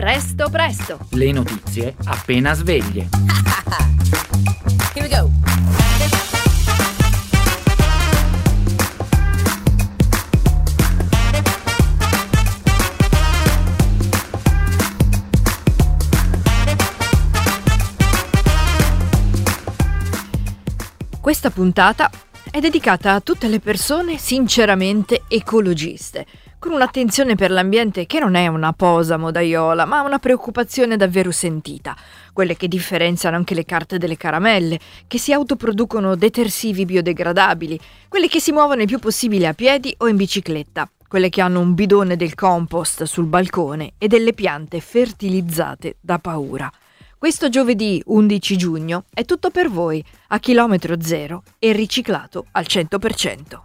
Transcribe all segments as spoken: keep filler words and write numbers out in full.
Presto presto. Le notizie appena sveglie. Here we go. Questa puntata è dedicata a tutte le persone sinceramente ecologiste, con un'attenzione per l'ambiente che non è una posa modaiola, ma una preoccupazione davvero sentita. Quelle che differenziano anche le carte delle caramelle, che si autoproducono detersivi biodegradabili, quelle che si muovono il più possibile a piedi o in bicicletta, quelle che hanno un bidone del compost sul balcone e delle piante fertilizzate da paura. Questo giovedì undici giugno è tutto per voi, a chilometro zero e riciclato al cento per cento.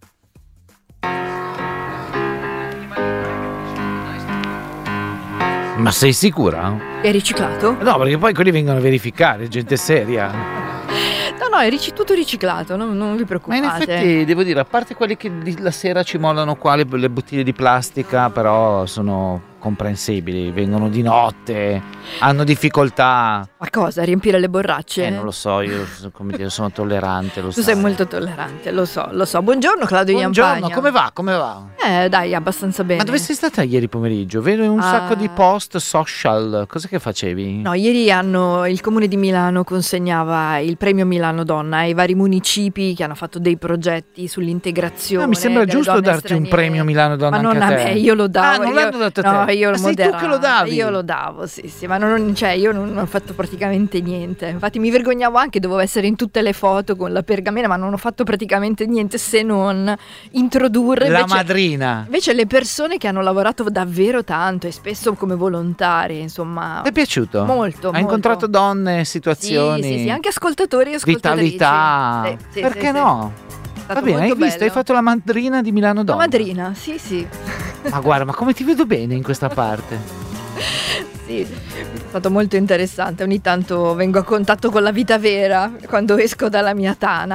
Ma sei sicura? È riciclato? No, perché poi quelli vengono a verificare, gente seria. No, no, è ric- tutto riciclato, non, non vi Ma preoccupate. in effetti devo dire, a parte quelli che di- la sera ci mollano qua le, le bottiglie di plastica, però sono comprensibili, vengono di notte, hanno difficoltà. Ma cosa, riempire le borracce? Eh, non lo so, io come dire, sono tollerante, lo Tu sai. sei molto tollerante, lo so, lo so. Buongiorno Claudio Buongiorno, Iampagna. come va? Come va? Eh, dai, abbastanza bene. Ma dove sei stata ieri pomeriggio? Vedo un Ah. sacco di post social, cosa che facevi? No, ieri hanno, il Comune di Milano consegnava il premio Milano Donna ai vari municipi che hanno fatto dei progetti sull'integrazione. Ah, mi sembra delle giusto donne darti un straniere. premio Milano Donna Ma non anche a te. me, io lo davo. Ah, non io, l'hanno dato a te? No, io Ah, lo sei tu moderavo. che lo davi? Io lo davo, sì, sì, ma non, cioè, io non ho fatto praticamente niente. Infatti mi vergognavo anche, dovevo essere in tutte le foto con la pergamena, ma non ho fatto praticamente niente se non introdurre La invece, madrina. invece le persone che hanno lavorato davvero tanto e spesso come volontarie, insomma. Ti è piaciuto? Molto, Hai molto. incontrato donne, situazioni, Sì, sì, sì, anche ascoltatori e ascoltatrici. vitalità. Sì, sì, Perché sì, no? sì. È stato Va bene, hai molto visto? bello. Hai fatto la madrina di Milano La Donna. madrina, sì, sì. Ma guarda, ma come ti vedo bene in questa parte. Sì, è stato molto interessante. Ogni tanto vengo a contatto con la vita vera quando esco dalla mia tana.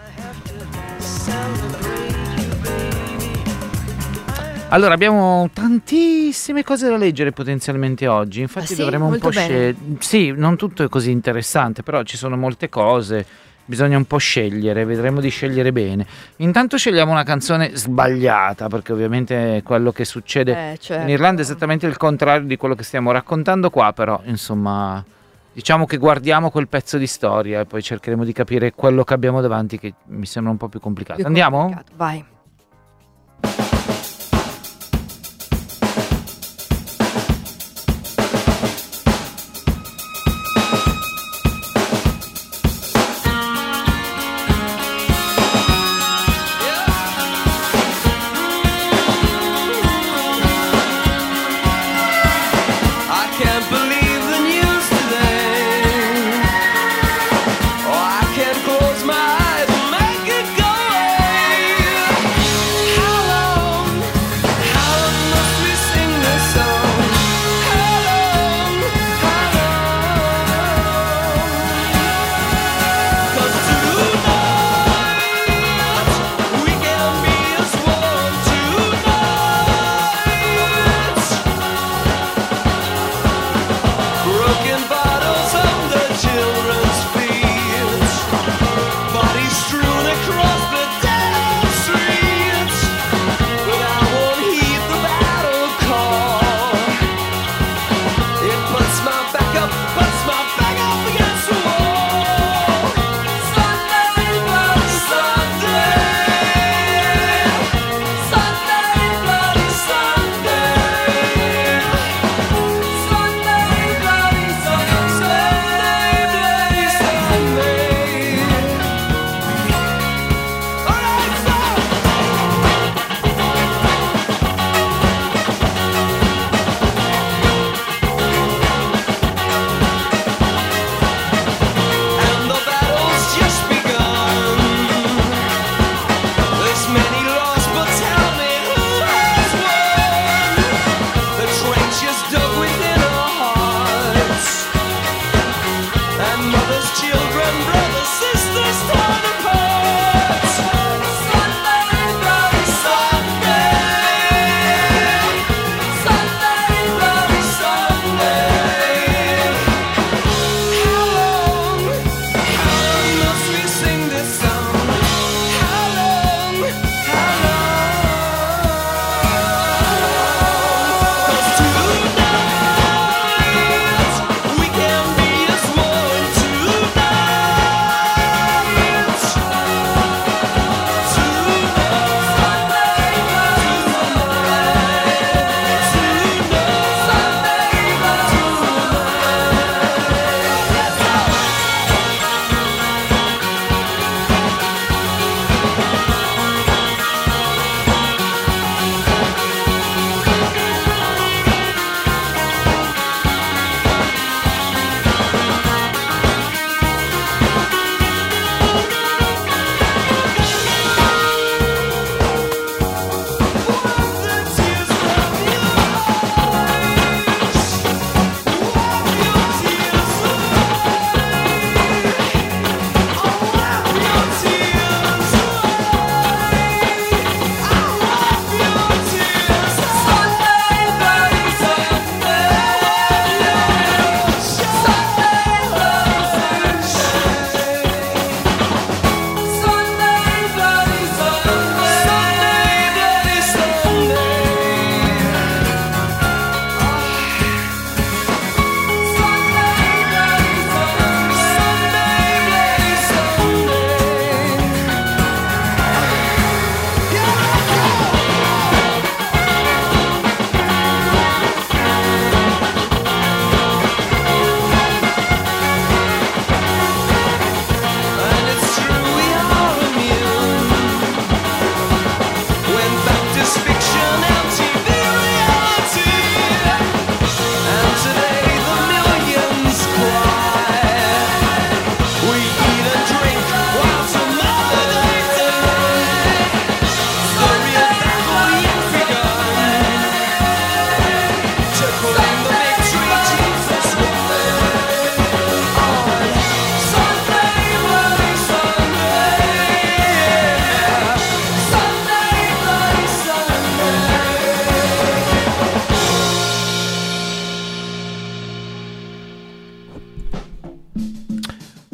Allora, abbiamo tantissime cose da leggere potenzialmente oggi. Infatti Ah, sì? dovremo un Molto po' bene. scegliere. Sì, non tutto è così interessante, però ci sono molte cose. Bisogna un po' scegliere, vedremo di scegliere bene. Intanto scegliamo una canzone sbagliata, perché ovviamente quello che succede Eh, certo. in Irlanda è esattamente il contrario di quello che stiamo raccontando qua, però insomma, diciamo che guardiamo quel pezzo di storia e poi cercheremo di capire quello che abbiamo davanti, che mi sembra un po' più complicato. Più Andiamo? complicato. Vai. I can't believe the news today. Oh, I can't close my eyes and make it go away.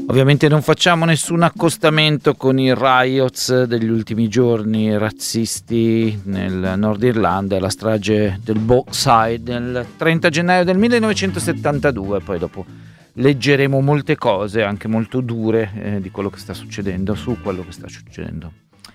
Ovviamente non facciamo nessun accostamento con i riots degli ultimi giorni razzisti nel Nord Irlanda, la strage del Bogside del trenta gennaio del millenovecentosettantadue. Poi dopo leggeremo molte cose anche molto dure eh, di quello che sta succedendo, su quello che sta succedendo.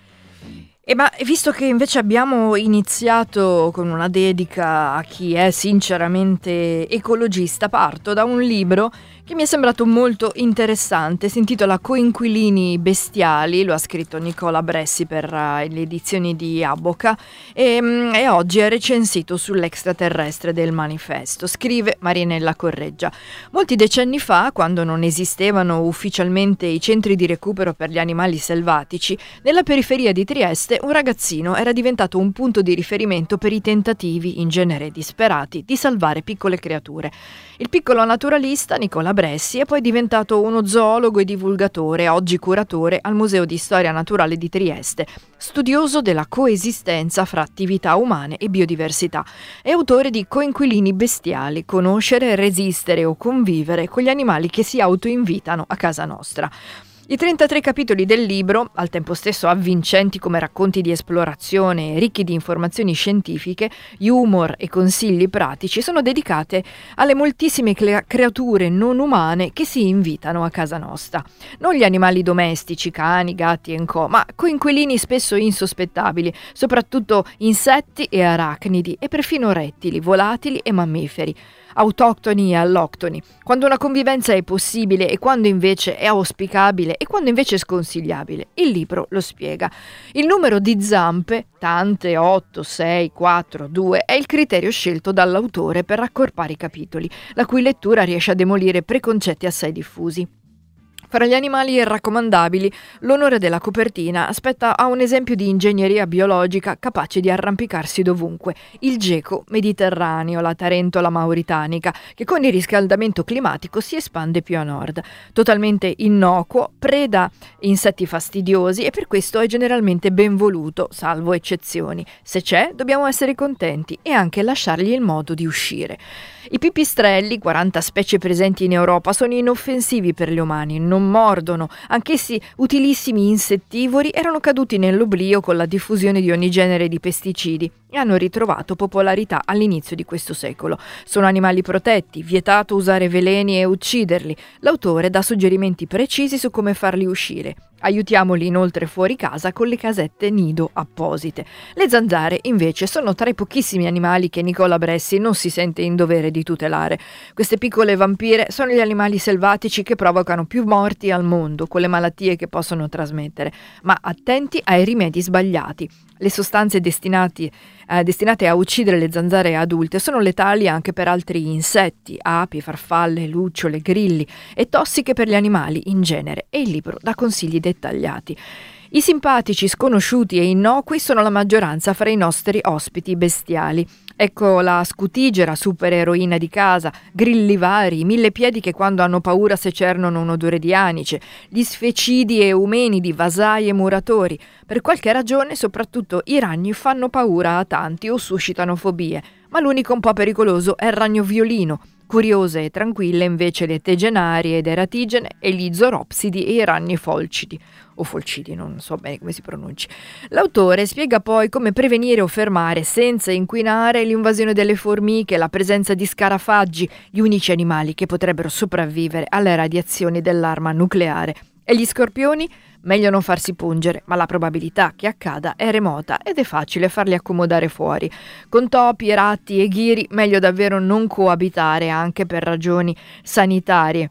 E ma visto che invece abbiamo iniziato con una dedica a chi è sinceramente ecologista, parto da un libro che mi è sembrato molto interessante, si intitola Coinquilini bestiali, lo ha scritto Nicola Bressi per uh, le edizioni di Abboca e, um, e oggi è recensito sull'Extraterrestre del Manifesto. Scrive Marinella Correggia: molti decenni fa, quando non esistevano ufficialmente i centri di recupero per gli animali selvatici, nella periferia di Trieste un ragazzino era diventato un punto di riferimento per i tentativi, in genere disperati, di salvare piccole creature. Il piccolo naturalista Nicola Bressi è poi diventato uno zoologo e divulgatore, oggi curatore al Museo di Storia Naturale di Trieste, studioso della coesistenza fra attività umane e biodiversità, e autore di Coinquilini bestiali, conoscere, resistere o convivere con gli animali che si autoinvitano a casa nostra. I trentatré capitoli del libro, al tempo stesso avvincenti come racconti di esplorazione e ricchi di informazioni scientifiche, humor e consigli pratici, sono dedicate alle moltissime cre- creature non umane che si invitano a casa nostra. Non gli animali domestici, cani, gatti e co, ma coinquilini spesso insospettabili, soprattutto insetti e arachnidi e perfino rettili, volatili e mammiferi, autoctoni e alloctoni, quando una convivenza è possibile e quando invece è auspicabile e quando invece è sconsigliabile. Il libro lo spiega. Il numero di zampe, tante, otto, sei, quattro, due, è il criterio scelto dall'autore per raccorpare i capitoli, la cui lettura riesce a demolire preconcetti assai diffusi. Fra gli animali raccomandabili, l'onore della copertina aspetta a un esempio di ingegneria biologica capace di arrampicarsi dovunque, il geco mediterraneo, la tarentola mauritanica, che con il riscaldamento climatico si espande più a nord. Totalmente innocuo, preda insetti fastidiosi e per questo è generalmente ben voluto, salvo eccezioni. Se c'è, dobbiamo essere contenti e anche lasciargli il modo di uscire. I pipistrelli, quaranta specie presenti in Europa, sono inoffensivi per gli umani, non mordono, anch'essi utilissimi insettivori, erano caduti nell'oblio con la diffusione di ogni genere di pesticidi e hanno ritrovato popolarità all'inizio di questo secolo. Sono animali protetti, vietato usare veleni e ucciderli. L'autore dà suggerimenti precisi su come farli uscire. Aiutiamoli inoltre fuori casa con le casette nido apposite. Le zanzare, invece, sono tra i pochissimi animali che Nicola Bressi non si sente in dovere di tutelare. Queste piccole vampire sono gli animali selvatici che provocano più morti al mondo, con le malattie che possono trasmettere. Ma attenti ai rimedi sbagliati. Le sostanze destinati, eh, destinate a uccidere le zanzare adulte sono letali anche per altri insetti, api, farfalle, lucciole, grilli e tossiche per gli animali in genere, e il libro dà consigli dettagliati. I simpatici, sconosciuti e innocui sono la maggioranza fra i nostri ospiti bestiali. Ecco la scutigera, supereroina di casa, grilli vari, mille piedi che quando hanno paura secernono un odore di anice, gli sfecidi e eumenidi, vasai e muratori. Per qualche ragione, soprattutto i ragni fanno paura a tanti o suscitano fobie, ma l'unico un po' pericoloso è il ragno violino. Curiose e tranquille invece le tegenarie ed eratigene e gli zoropsidi e i ragni folcidi, o folcidi, non so bene come si pronunci. L'autore spiega poi come prevenire o fermare senza inquinare l'invasione delle formiche, la presenza di scarafaggi, gli unici animali che potrebbero sopravvivere alle radiazioni dell'arma nucleare. E gli scorpioni? Meglio non farsi pungere, ma la probabilità che accada è remota ed è facile farli accomodare fuori. Con topi, ratti e ghiri meglio davvero non coabitare, anche per ragioni sanitarie.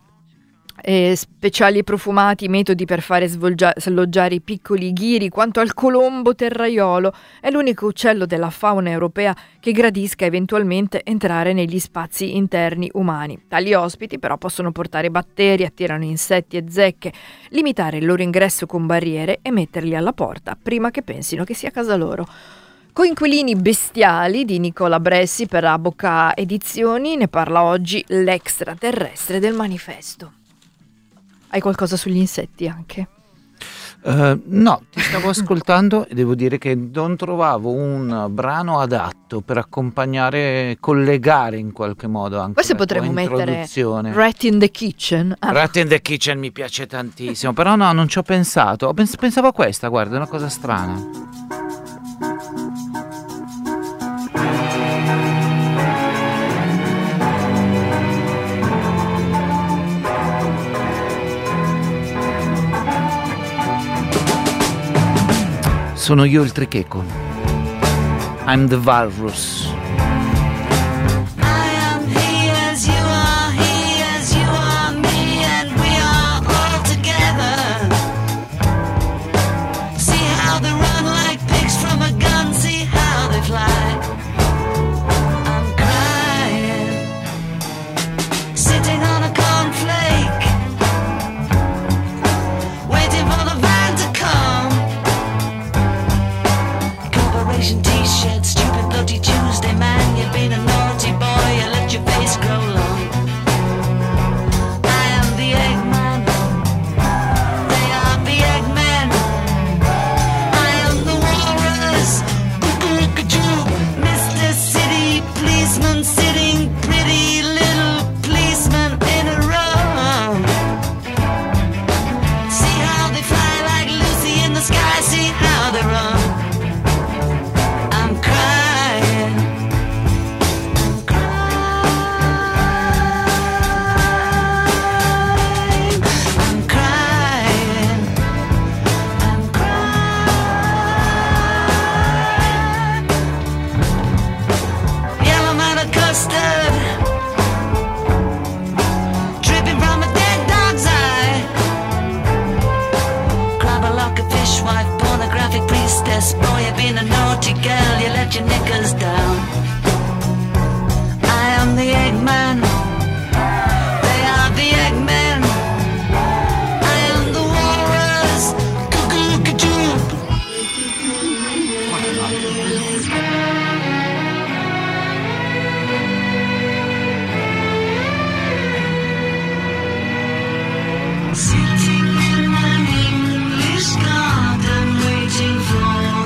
E speciali profumati metodi per fare svolgia- sloggiare i piccoli ghiri. Quanto al colombo terraiolo, è l'unico uccello della fauna europea che gradisca eventualmente entrare negli spazi interni umani. Tali ospiti però possono portare batteri, attirano insetti e zecche, limitare il loro ingresso con barriere e metterli alla porta prima che pensino che sia casa loro. Coinquilini bestiali di Nicola Bressi per Abboca Edizioni, ne parla oggi l'Extraterrestre del Manifesto. Hai qualcosa sugli insetti anche? Uh, no, ti stavo ascoltando e devo dire che non trovavo un brano adatto per accompagnare, collegare in qualche modo anche Forse la potremmo tua mettere introduzione. Rat in the Kitchen. Ah, Rat in the Kitchen mi piace tantissimo, però no, non ci ho pensato. Ho pens- pensavo a questa, guarda, è una cosa strana. Sono io il tricheco. I'm the Walrus. T-shirt, stupid bloody Tuesday, man. You've been a naughty boy, you let your face grow long. I am the Eggman, they are the Eggmen. I am the Walrus, Mister City Policeman, sitting pretty little policeman in a row. See how they fly like Lucy in the sky, see how they run. Boy, you've been a naughty girl, you let your knickers down. I am the Eggman, they are the Eggmen. I am the Walrus, cuckoo-cuckoo. Sitting in an English garden, waiting for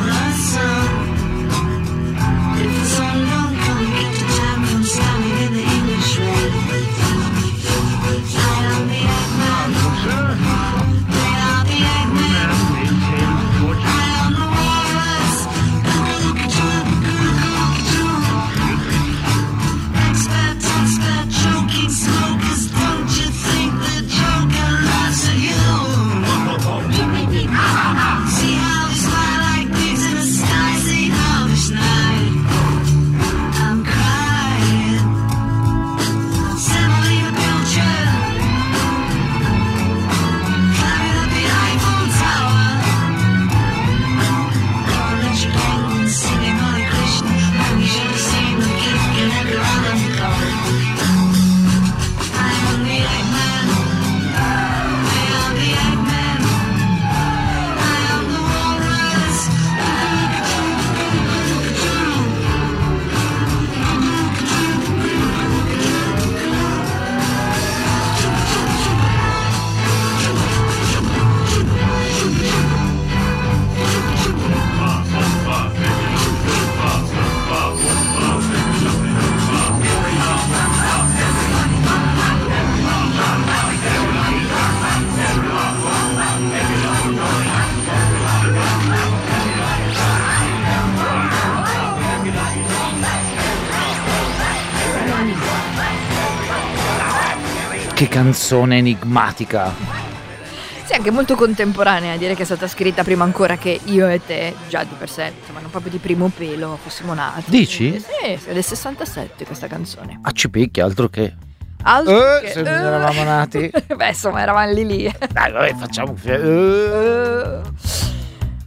Che canzone enigmatica. Sì, anche molto contemporanea, direi che è stata scritta prima ancora che io e te, già di per sé, insomma, non proprio di primo pelo fossimo nati. Dici? Sì, è del sessantasette questa canzone. Ah, ci picchia, altro che. Altro Eh, che, se non eravamo nati. Beh, insomma, eravamo lì lì. Dai, vabbè, facciamo. Eh.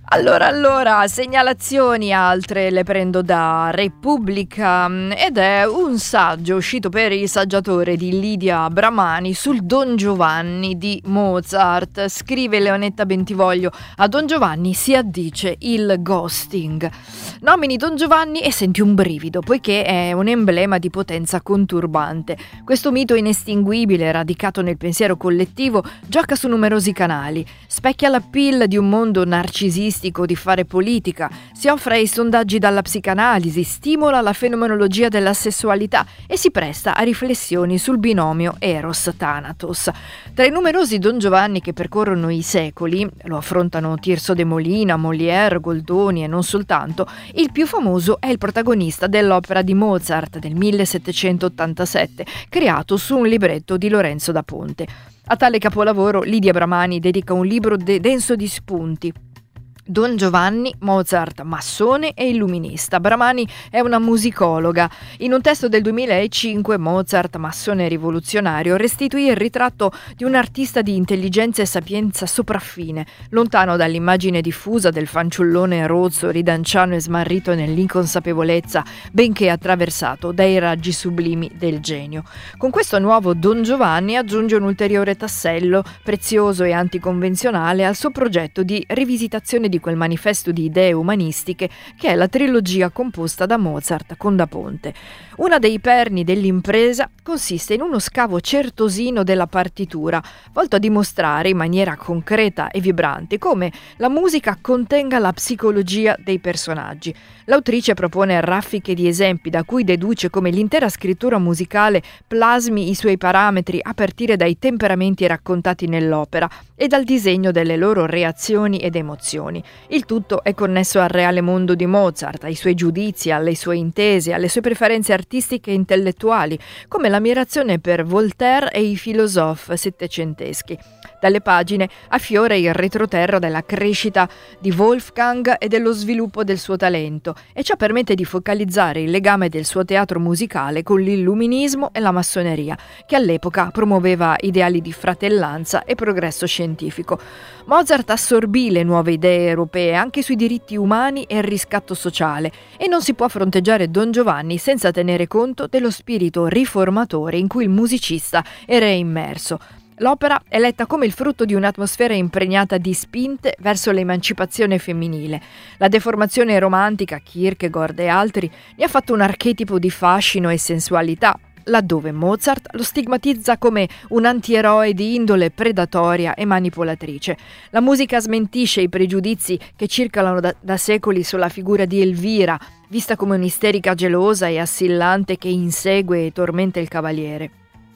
Allora, allora, segnalazioni altre le prendo da Repubblica ed è un saggio uscito per il saggiatore di Lidia Bramani sul Don Giovanni di Mozart. Scrive Leonetta Bentivoglio: a Don Giovanni si addice il ghosting. Nomini Don Giovanni e senti un brivido, poiché è un emblema di potenza conturbante. Questo mito inestinguibile, radicato nel pensiero collettivo, gioca su numerosi canali, specchia l'appeal di un mondo narcisista di fare politica, si offre ai sondaggi dalla psicanalisi, stimola la fenomenologia della sessualità e si presta a riflessioni sul binomio Eros-Thanatos. Tra i numerosi Don Giovanni che percorrono i secoli, lo affrontano Tirso de Molina, Molière, Goldoni e non soltanto, il più famoso è il protagonista dell'opera di Mozart del millesettecentottantasette, creato su un libretto di Lorenzo da Ponte. A tale capolavoro Lidia Bramani dedica un libro de- denso di spunti. Don Giovanni, Mozart, massone e illuminista. Bramani è una musicologa. In un testo del duemilacinque, Mozart, massone rivoluzionario, restituì il ritratto di un artista di intelligenza e sapienza sopraffine, lontano dall'immagine diffusa del fanciullone rozzo, ridanciano e smarrito nell'inconsapevolezza, benché attraversato dai raggi sublimi del genio. Con questo nuovo Don Giovanni aggiunge un ulteriore tassello, prezioso e anticonvenzionale, al suo progetto di rivisitazione di quel manifesto di idee umanistiche che è la trilogia composta da Mozart con Da Ponte. Una dei perni dell'impresa consiste in uno scavo certosino della partitura, volto a dimostrare in maniera concreta e vibrante come la musica contenga la psicologia dei personaggi. L'autrice propone raffiche di esempi da cui deduce come l'intera scrittura musicale plasmi i suoi parametri a partire dai temperamenti raccontati nell'opera e dal disegno delle loro reazioni ed emozioni. Il tutto è connesso al reale mondo di Mozart, ai suoi giudizi, alle sue intese, alle sue preferenze artistiche e intellettuali, come l'ammirazione per Voltaire e i filosofi settecenteschi. Dalle pagine affiora il retroterra della crescita di Wolfgang e dello sviluppo del suo talento, e ciò permette di focalizzare il legame del suo teatro musicale con l'illuminismo e la massoneria, che all'epoca promuoveva ideali di fratellanza e progresso scientifico. Mozart assorbì le nuove idee europee anche sui diritti umani e il riscatto sociale, e non si può fronteggiare Don Giovanni senza tenere conto dello spirito riformatore in cui il musicista era immerso. L'opera è letta come il frutto di un'atmosfera impregnata di spinte verso l'emancipazione femminile. La deformazione romantica, Kierkegaard e altri, ne ha fatto un archetipo di fascino e sensualità, laddove Mozart lo stigmatizza come un antieroe di indole predatoria e manipolatrice. La musica smentisce i pregiudizi che circolano da, da secoli sulla figura di Elvira, vista come un'isterica gelosa e assillante che insegue e tormenta il cavaliere.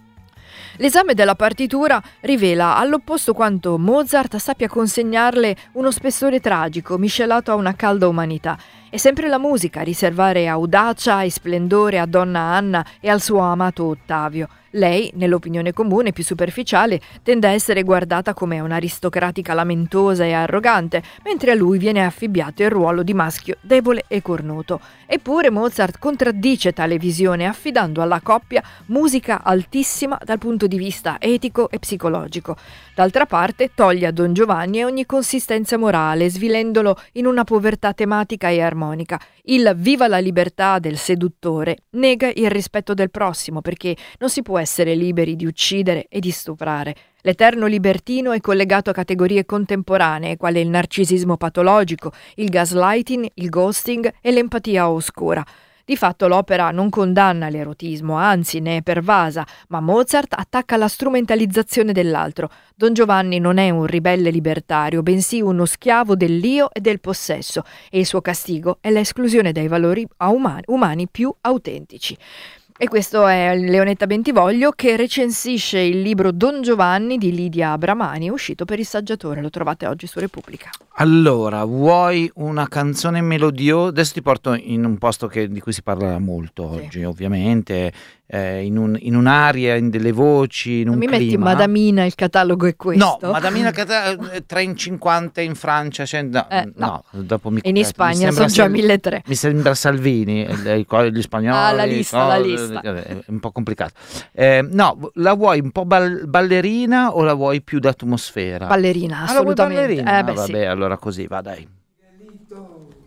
L'esame della partitura rivela all'opposto quanto Mozart sappia consegnarle uno spessore tragico miscelato a una calda umanità. È sempre la musica a riservare audacia e splendore a Donna Anna e al suo amato Ottavio. Lei, nell'opinione comune più superficiale, tende a essere guardata come un'aristocratica lamentosa e arrogante, mentre a lui viene affibbiato il ruolo di maschio debole e cornuto. Eppure Mozart contraddice tale visione affidando alla coppia musica altissima dal punto di vista etico e psicologico. D'altra parte toglie a Don Giovanni ogni consistenza morale, svilendolo in una povertà tematica e armonica. Il viva la libertà del seduttore nega il rispetto del prossimo, perché non si può essere liberi di uccidere e di stuprare. L'eterno libertino è collegato a categorie contemporanee quale il narcisismo patologico, il gaslighting, il ghosting e l'empatia oscura. Di fatto l'opera non condanna l'erotismo, anzi ne è pervasa, ma Mozart attacca la strumentalizzazione dell'altro. Don Giovanni non è un ribelle libertario, bensì uno schiavo dell'io e del possesso, e il suo castigo è l'esclusione dai valori umani, umani più autentici. E questo è Leonetta Bentivoglio che recensisce il libro Don Giovanni di Lidia Bramani, uscito per il saggiatore. Lo trovate oggi su Repubblica. Allora, vuoi una canzone melodiosa? Adesso ti porto in un posto che, di cui si parla molto Sì. oggi, ovviamente, eh, in, un, in un'aria, in delle voci, in Non un mi clima. metti Madamina, il catalogo è questo? No, Madamina Cata- tre in cinquanta in Francia, cioè, no, Eh, no. no, dopo mi, In mi Spagna sembra sono già Sal- milletrecento. Mi sembra Salvini, eh, i- gli spagnoli. Ah, la lista, la cose, lista. eh, È un po' complicato. Eh, no, la vuoi un po' bal- ballerina o la vuoi più d'atmosfera? Ballerina, Ah, la vuoi assolutamente. ballerina? Eh, beh, Ah, sì. vabbè, allora così va, dai.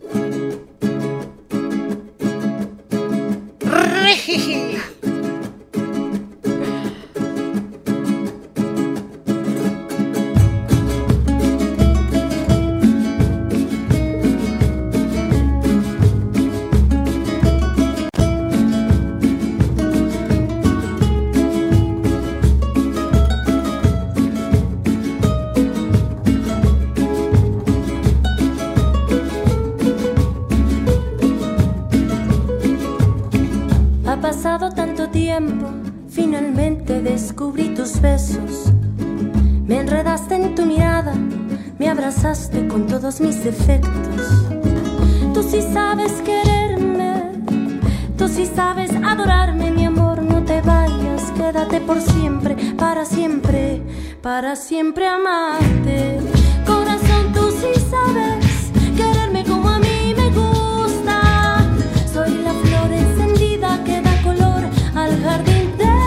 Finalmente descubrí tus besos. Me enredaste en tu mirada, me abrazaste con todos mis defectos. Tú sí sabes quererme, tú sí sabes adorarme, mi amor, no te vayas, quédate por siempre, para siempre, para siempre amarte. Corazón, tú sí sabes quererme como a mí me gusta. Soy la flor encendida que da color al jardín.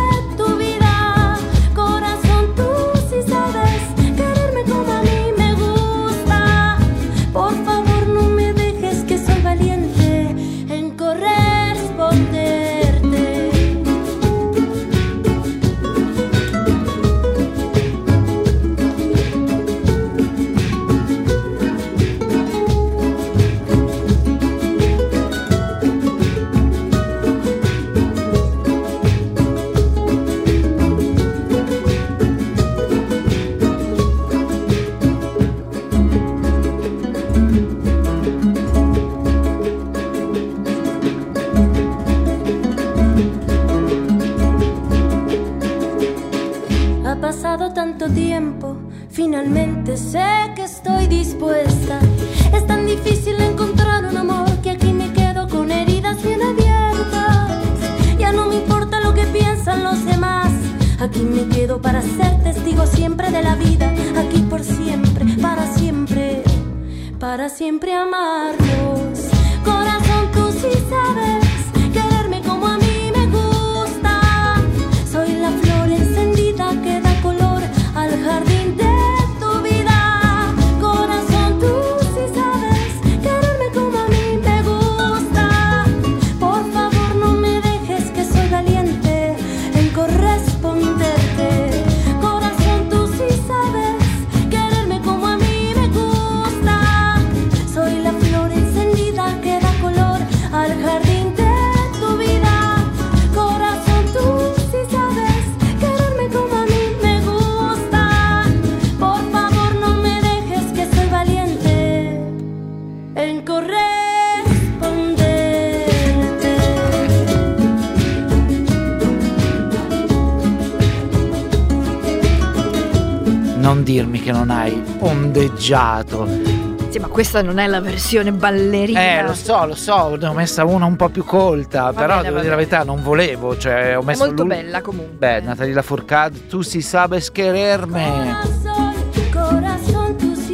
Finalmente sé que estoy dispuesta. Es tan difícil encontrar un amor que aquí me quedo con heridas bien abiertas. Ya no me importa lo que piensan los demás. Aquí me quedo para ser testigo siempre de la vida. Aquí por siempre, para siempre, para siempre amarnos. Corazón, tú sí sabes quererme como a mí me gusta. Soy la flor encendida que da color al jardín de Non dirmi che non hai ondeggiato. Sì, ma questa non è la versione ballerina. Eh, lo so, lo so, ne ho messa una un po' più colta, va però bene, devo va dire la bene. verità, non volevo, cioè ho messo È molto l'ul- bella comunque. Beh, Natalia Lafourcade, tu si sabes quererme. Corazón, tú sí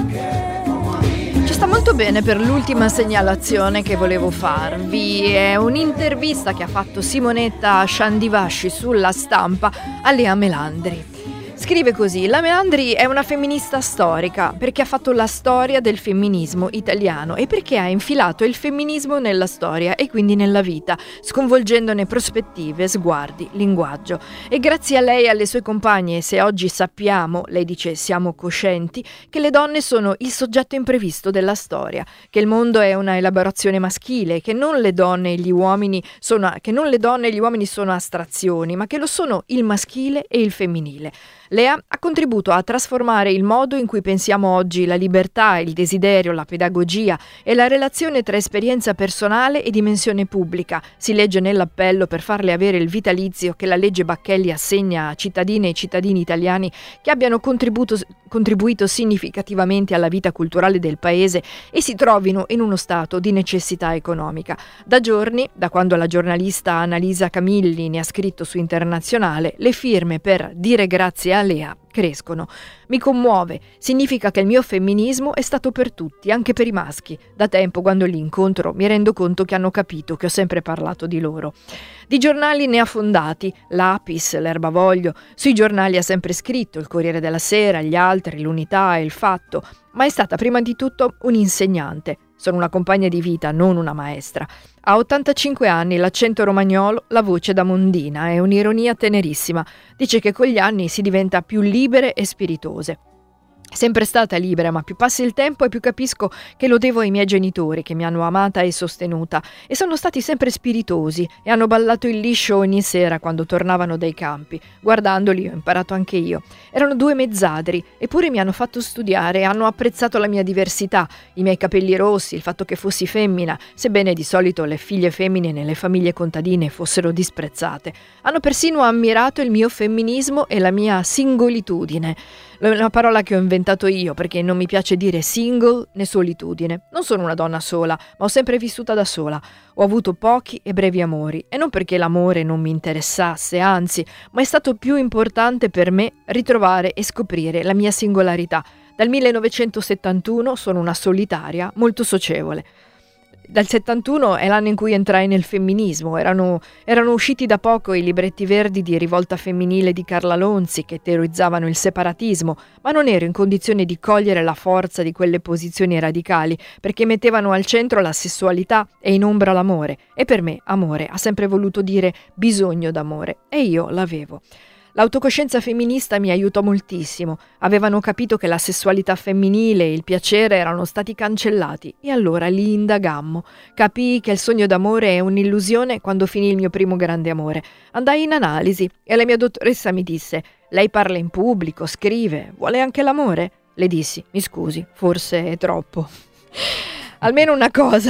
sabes. Ci sta molto bene per l'ultima segnalazione che volevo farvi. È un'intervista che ha fatto Simonetta Sciandivasci sulla Stampa a Lea Melandri. Scrive così: la Melandri è una femminista storica perché ha fatto la storia del femminismo italiano e perché ha infilato il femminismo nella storia e quindi nella vita, sconvolgendone prospettive, sguardi, linguaggio. E grazie a lei e alle sue compagne, se oggi sappiamo, lei dice siamo coscienti, che le donne sono il soggetto imprevisto della storia, che il mondo è una elaborazione maschile, che non le donne e gli uomini sono, che non le donne e gli uomini sono astrazioni, ma che lo sono il maschile e il femminile. Lea ha contribuito a trasformare il modo in cui pensiamo oggi la libertà, il desiderio, la pedagogia e la relazione tra esperienza personale e dimensione pubblica. Si legge nell'appello per farle avere il vitalizio che la legge Bacchelli assegna a cittadine e cittadini italiani che abbiano contribuito, contribuito significativamente alla vita culturale del paese e si trovino in uno stato di necessità economica. Da giorni, da quando la giornalista Annalisa Camilli ne ha scritto su Internazionale, le firme per dire grazie a Lea crescono. Mi commuove, significa che il mio femminismo è stato per tutti, anche per i maschi. Da tempo, quando li incontro, mi rendo conto che hanno capito che ho sempre parlato di loro. Di giornali ne ha fondati, l'Apis, l'Erbavoglio, sui giornali ha sempre scritto, il Corriere della Sera, gli altri, l'Unità e il Fatto, ma è stata prima di tutto un'insegnante. Sono una compagna di vita, non una maestra. Ha ottantacinque anni, l'accento romagnolo, la voce da mondina e un'ironia tenerissima. Dice che con gli anni si diventa più libere e spiritose. Sempre stata libera, ma più passa il tempo e più capisco che lo devo ai miei genitori che mi hanno amata e sostenuta e sono stati sempre spiritosi e hanno ballato il liscio ogni sera quando tornavano dai campi. Guardandoli ho imparato anche io. Erano due mezzadri, eppure mi hanno fatto studiare e hanno apprezzato la mia diversità, i miei capelli rossi, il fatto che fossi femmina, sebbene di solito le figlie femmine nelle famiglie contadine fossero disprezzate. Hanno persino ammirato il mio femminismo e la mia singolitudine. Una parola che ho inventato io perché non mi piace dire single né solitudine. Non sono una donna sola, ma ho sempre vissuta da sola. Ho avuto pochi e brevi amori e non perché l'amore non mi interessasse, anzi, ma è stato più importante per me ritrovare e scoprire la mia singolarità. Dal millenovecentosettantuno sono una solitaria molto socievole. Dal settantuno è l'anno in cui entrai nel femminismo, erano, erano usciti da poco i libretti verdi di Rivolta Femminile di Carla Lonzi che teorizzavano il separatismo, ma non ero in condizione di cogliere la forza di quelle posizioni radicali perché mettevano al centro la sessualità e in ombra l'amore, e per me amore ha sempre voluto dire bisogno d'amore, e io l'avevo. L'autocoscienza femminista mi aiutò moltissimo. Avevano capito che la sessualità femminile e il piacere erano stati cancellati e allora li indagammo. Capii che il sogno d'amore è un'illusione quando finì il mio primo grande amore. Andai in analisi e la mia dottoressa mi disse: lei parla in pubblico, scrive, vuole anche l'amore? Le dissi: mi scusi, forse è troppo. Almeno una cosa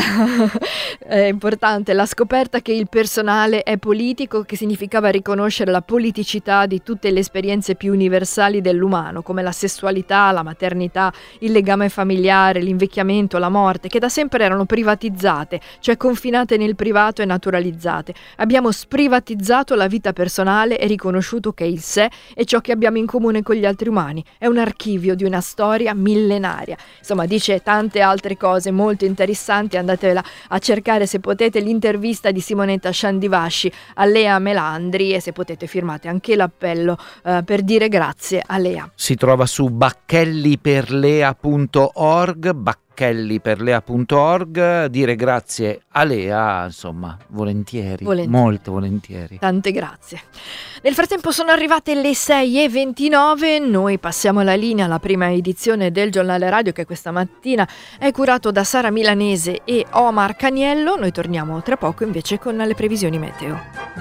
è importante, la scoperta che il personale è politico, che significava riconoscere la politicità di tutte le esperienze più universali dell'umano, come la sessualità, la maternità, il legame familiare, l'invecchiamento, la morte, che da sempre erano privatizzate, cioè confinate nel privato e naturalizzate. Abbiamo sprivatizzato la vita personale e riconosciuto che il sé è ciò che abbiamo in comune con gli altri umani. È un archivio di una storia millenaria. Insomma, dice tante altre cose molto interessanti. Andatevela a cercare se potete l'intervista di Simonetta Sciandivasci a Lea Melandri e se potete firmate anche l'appello eh, per dire grazie a Lea. Si trova su bacchelliperlea punto org, bacchelliperlea punto org. Dire grazie a Lea, insomma, volentieri, volentieri, molto volentieri. Tante grazie. Nel frattempo sono arrivate le sei e ventinove, noi passiamo la linea alla prima edizione del giornale radio che questa mattina è curato da Sara Milanese e Omar Caniello. Noi torniamo tra poco invece con le previsioni meteo.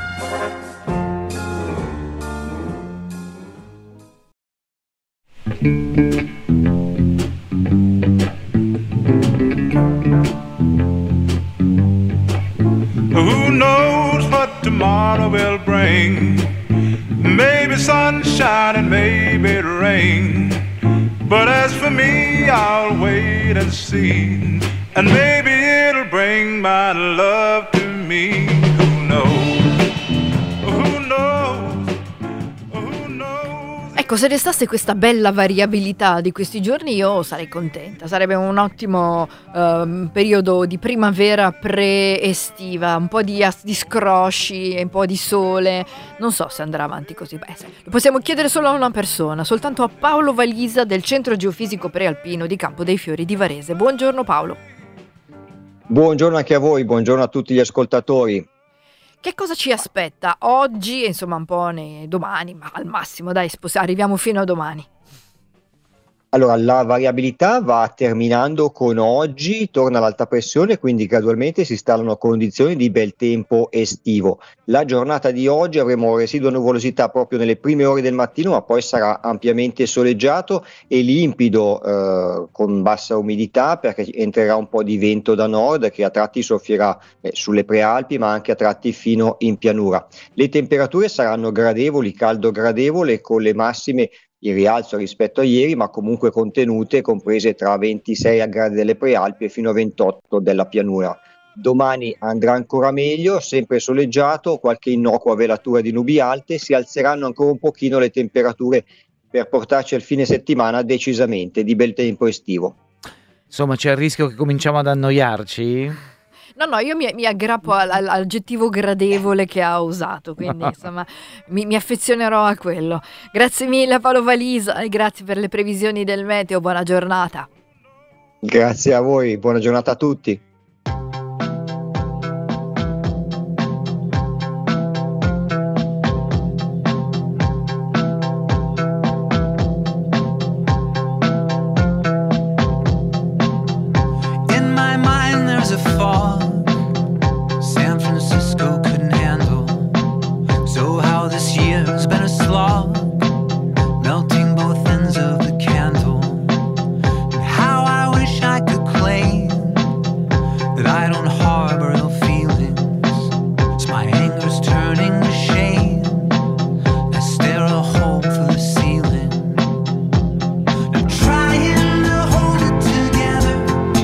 Who knows what tomorrow will bring? Maybe sunshine and maybe rain. But as for me, I'll wait and see. And maybe it'll bring my love to me. Who knows? Who knows? Who knows? Ecco, se restasse questa bella variabilità di questi giorni io sarei contenta, sarebbe un ottimo um, periodo di primavera pre-estiva, un po' di, as- di scrosci, un po' di sole, non so se andrà avanti così. Beh, lo possiamo chiedere solo a una persona, soltanto a Paolo Valisa del Centro Geofisico Prealpino di Campo dei Fiori di Varese. Buongiorno Paolo. Buongiorno anche a voi, buongiorno a tutti gli ascoltatori. Che cosa ci aspetta oggi, insomma un po' ne, domani, ma al massimo dai, spos- arriviamo fino a domani. Allora, la variabilità va terminando con oggi, torna l'alta pressione, quindi gradualmente si installano condizioni di bel tempo estivo. La giornata di oggi avremo residua nuvolosità proprio nelle prime ore del mattino, ma poi sarà ampiamente soleggiato e limpido eh, con bassa umidità, perché entrerà un po' di vento da nord che a tratti soffierà eh, sulle prealpi, ma anche a tratti fino in pianura. Le temperature saranno gradevoli, caldo gradevole, con le massime in rialzo rispetto a ieri, ma comunque contenute, comprese tra ventisei gradi delle prealpi e fino a ventotto della pianura. Domani andrà ancora meglio, sempre soleggiato, qualche innocua velatura di nubi alte, si alzeranno ancora un pochino le temperature per portarci al fine settimana decisamente di bel tempo estivo. Insomma, c'è il rischio che cominciamo ad annoiarci? No, no, io mi, mi aggrappo al- al- all'aggettivo gradevole che ha usato, quindi insomma mi, mi affezionerò a quello. Grazie mille a Paolo Valisa e grazie per le previsioni del meteo, buona giornata. Grazie a voi, buona giornata a tutti. In my mind there's a fog San Francisco couldn't handle. So how this year's been a slog, melting both ends of the candle. And how I wish I could claim that I don't harbor ill feelings. So my anger's turning to shame. I stare a hole through the ceiling. Now trying to hold it together,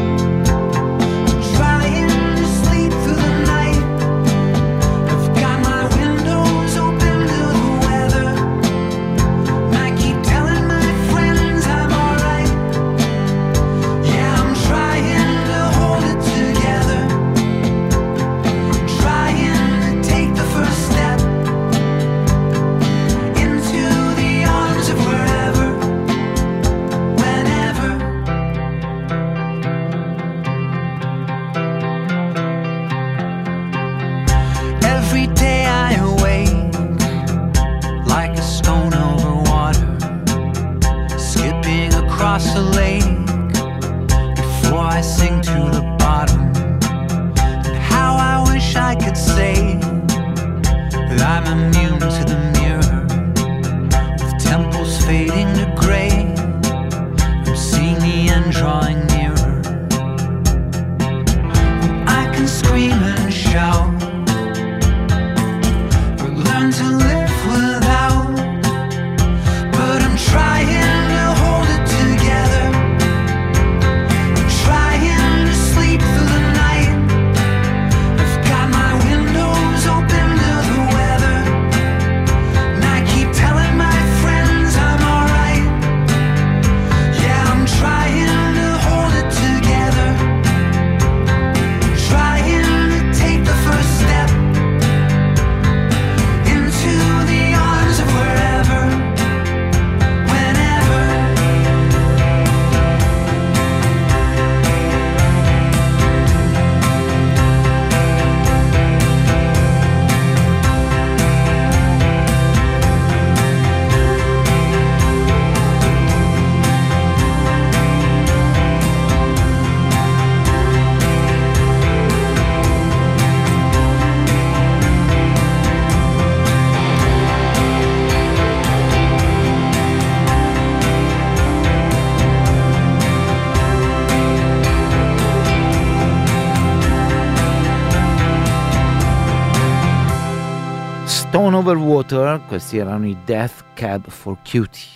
trying to sleep through the night. I've got my windows open to the weather, and I keep telling my friends I'm alright. Yeah, I'm trying to hold it together, trying to take the first step into the arms of wherever, whenever. Every day I awake like a stone over water, skipping across a lake before I sink to the bottom. And how I wish I could say that I'm immune to the mirror, with temples fading to gray. I'm seeing the end drawing nearer. I can scream and shout, or learn to live without, but I'm trying to hold it together. I'm trying to sleep through the night. I've got my windows open to the weather, and I keep telling my friends I'm alright. Yeah, I'm trying to hold it together, trying to take the first step into the arms of wherever, whenever. Stone Over Water, questi erano i Death Cab for Cutie.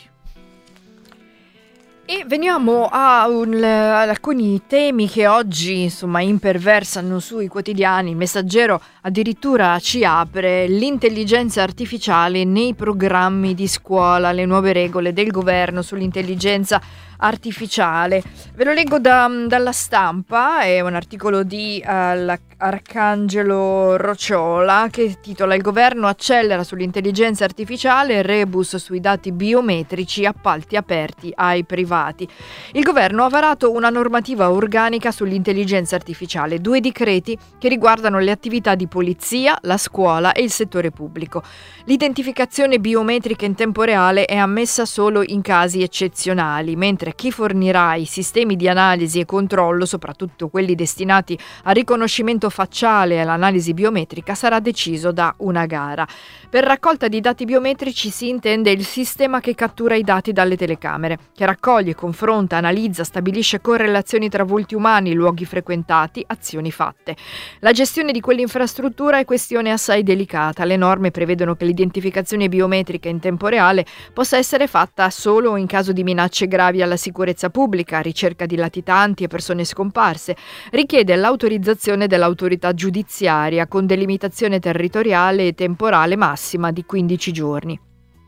E veniamo a un- ad alcuni temi che oggi insomma imperversano sui quotidiani. Il Messaggero addirittura ci apre: l'intelligenza artificiale nei programmi di scuola, le nuove regole del governo sull'intelligenza artificiale. Ve lo leggo da- dalla Stampa, è un articolo di eh, la- Arcangelo Rocciola che titola: il governo accelera sull'intelligenza artificiale, rebus sui dati biometrici, appalti aperti ai privati. Il governo ha varato una normativa organica sull'intelligenza artificiale, due decreti che riguardano le attività di polizia, la scuola e il settore pubblico. L'identificazione biometrica in tempo reale è ammessa solo in casi eccezionali, mentre chi fornirà i sistemi di analisi e controllo, soprattutto quelli destinati al riconoscimento facciale e all'analisi biometrica, sarà deciso da una gara. Per raccolta di dati biometrici si intende il sistema che cattura i dati dalle telecamere, che raccoglie, confronta, analizza, stabilisce correlazioni tra volti umani, luoghi frequentati, azioni fatte. La gestione di quell'infrastruttura è questione assai delicata. Le norme prevedono che l'identificazione biometrica in tempo reale possa essere fatta solo in caso di minacce gravi alla sicurezza pubblica, ricerca di latitanti e persone scomparse. Richiede l'autorizzazione dell'autorità giudiziaria con delimitazione territoriale e temporale massima di quindici giorni.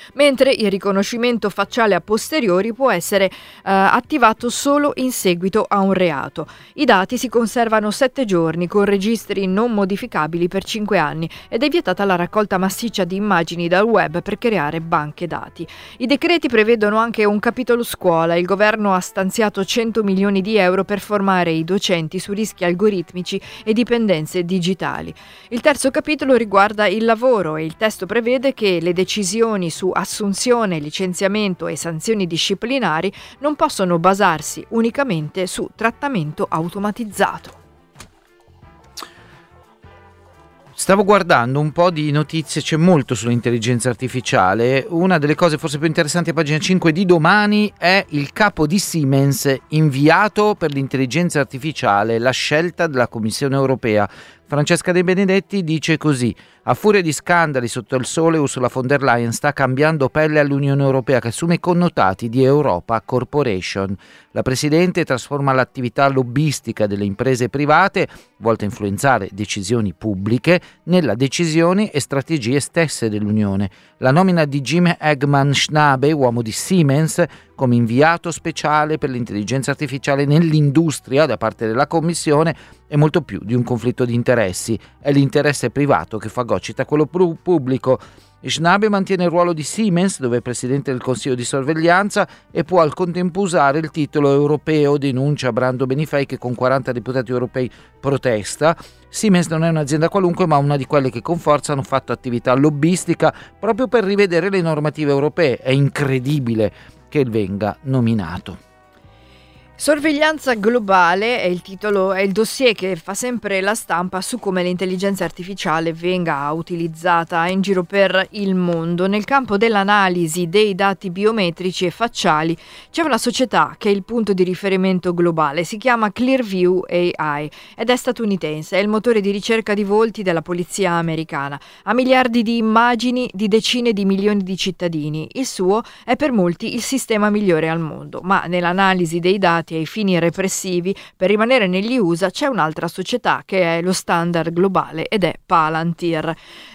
mentre il riconoscimento facciale a posteriori può essere eh, attivato solo in seguito a un reato. I dati si conservano sette giorni con registri non modificabili per cinque anni ed è vietata la raccolta massiccia di immagini dal web per creare banche dati. I decreti prevedono anche un capitolo scuola. Il governo ha stanziato cento milioni di euro per formare i docenti su rischi algoritmici e dipendenze digitali. Il terzo capitolo riguarda il lavoro e il testo prevede che le decisioni su assunzione, licenziamento e sanzioni disciplinari non possono basarsi unicamente su trattamento automatizzato. Stavo guardando un po' di notizie, c'è molto sull'intelligenza artificiale. Una delle cose forse più interessanti a pagina cinque di Domani è il capo di Siemens inviato per l'intelligenza artificiale, la scelta della Commissione europea. Francesca De Benedetti dice così: a furia di scandali sotto il sole, Ursula von der Leyen sta cambiando pelle all'Unione Europea, che assume i connotati di Europa Corporation. La Presidente trasforma l'attività lobbistica delle imprese private, volta a influenzare decisioni pubbliche, nella decisioni e strategie stesse dell'Unione. La nomina di Jim Eggman Schnabe, uomo di Siemens, come inviato speciale per l'intelligenza artificiale nell'industria da parte della Commissione è molto più di un conflitto di interessi. È l'interesse privato che fagocita quello pubblico. Schnabe mantiene il ruolo di Siemens, dove è presidente del Consiglio di sorveglianza, e può al contempo usare il titolo europeo, denuncia Brando Benifei, che con quaranta deputati europei protesta. Siemens non è un'azienda qualunque, ma una di quelle che con forza hanno fatto attività lobbistica proprio per rivedere le normative europee. È incredibile che venga nominato. Sorveglianza globale è il titolo, è il dossier che fa sempre la stampa su come l'intelligenza artificiale venga utilizzata in giro per il mondo. Nel campo dell'analisi dei dati biometrici e facciali c'è una società che è il punto di riferimento globale, si chiama Clearview A I ed è statunitense, è il motore di ricerca di volti della polizia americana. Ha miliardi di immagini di decine di milioni di cittadini. Il suo è per molti il sistema migliore al mondo, ma nell'analisi dei dati ai fini repressivi, per rimanere negli U S A c'è un'altra società che è lo standard globale ed è Palantir,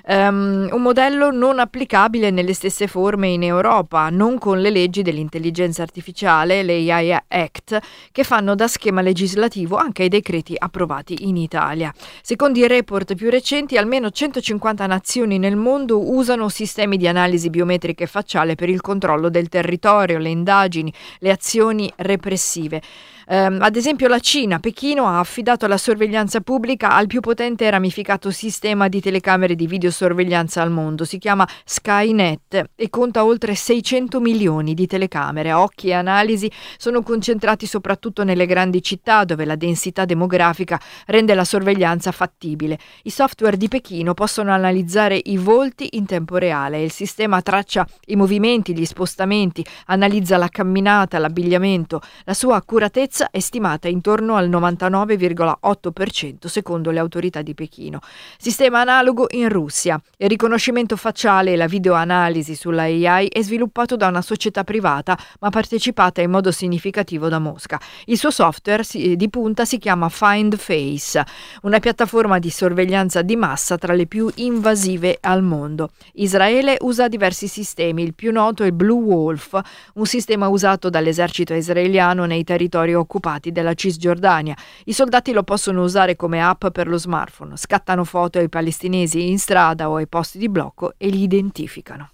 um, un modello non applicabile nelle stesse forme in Europa, non con le leggi dell'intelligenza artificiale, le A I Act, che fanno da schema legislativo anche ai decreti approvati in Italia. Secondo i report più recenti, almeno centocinquanta nazioni nel mondo usano sistemi di analisi biometrica e facciale per il controllo del territorio, le indagini, le azioni repressive. Um, ad esempio la Cina, Pechino, ha affidato la sorveglianza pubblica al più potente e ramificato sistema di telecamere di videosorveglianza al mondo. Si chiama Skynet e conta oltre seicento milioni di telecamere. Occhi e analisi sono concentrati soprattutto nelle grandi città, dove la densità demografica rende la sorveglianza fattibile. I software di Pechino possono analizzare i volti in tempo reale. Il sistema traccia i movimenti, gli spostamenti, analizza la camminata, l'abbigliamento. La sua accuratezza è stimata intorno al novantanove virgola otto per cento secondo le autorità di Pechino. Sistema analogo in Russia. Il riconoscimento facciale e la videoanalisi sulla A I è sviluppato da una società privata ma partecipata in modo significativo da Mosca. Il suo software di punta si chiama Find Face, una piattaforma di sorveglianza di massa tra le più invasive al mondo. Israele usa diversi sistemi, il più noto è il Blue Wolf, un sistema usato dall'esercito israeliano nei territori occupati della Cisgiordania. I soldati lo possono usare come app per lo smartphone, scattano foto ai palestinesi in strada o ai posti di blocco e li identificano.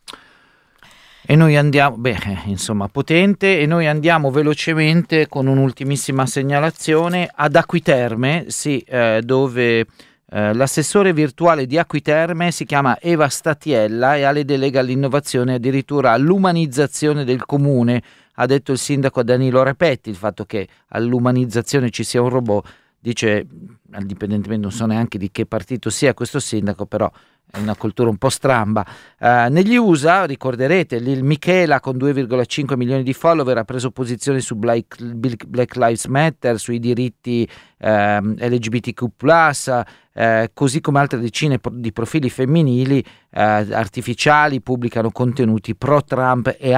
E noi andiamo, beh, insomma, potente, e noi andiamo velocemente con un'ultimissima segnalazione ad Acquiterme, sì, eh, dove eh, l'assessore virtuale di Acquiterme si chiama Eva Statiella e ha le deleghe all'innovazione e addirittura all'umanizzazione del comune. Ha detto il sindaco Danilo Repetti. Il fatto che all'umanizzazione ci sia un robot, dice, indipendentemente non so neanche di che partito sia questo sindaco, però è una cultura un po' stramba. Uh, negli U S A, ricorderete, il Michela con due virgola cinque milioni di follower ha preso posizione su Black, Black Lives Matter, sui diritti uh, L G B T Q plus, uh, così come altre decine di profili femminili uh, artificiali pubblicano contenuti pro-Trump e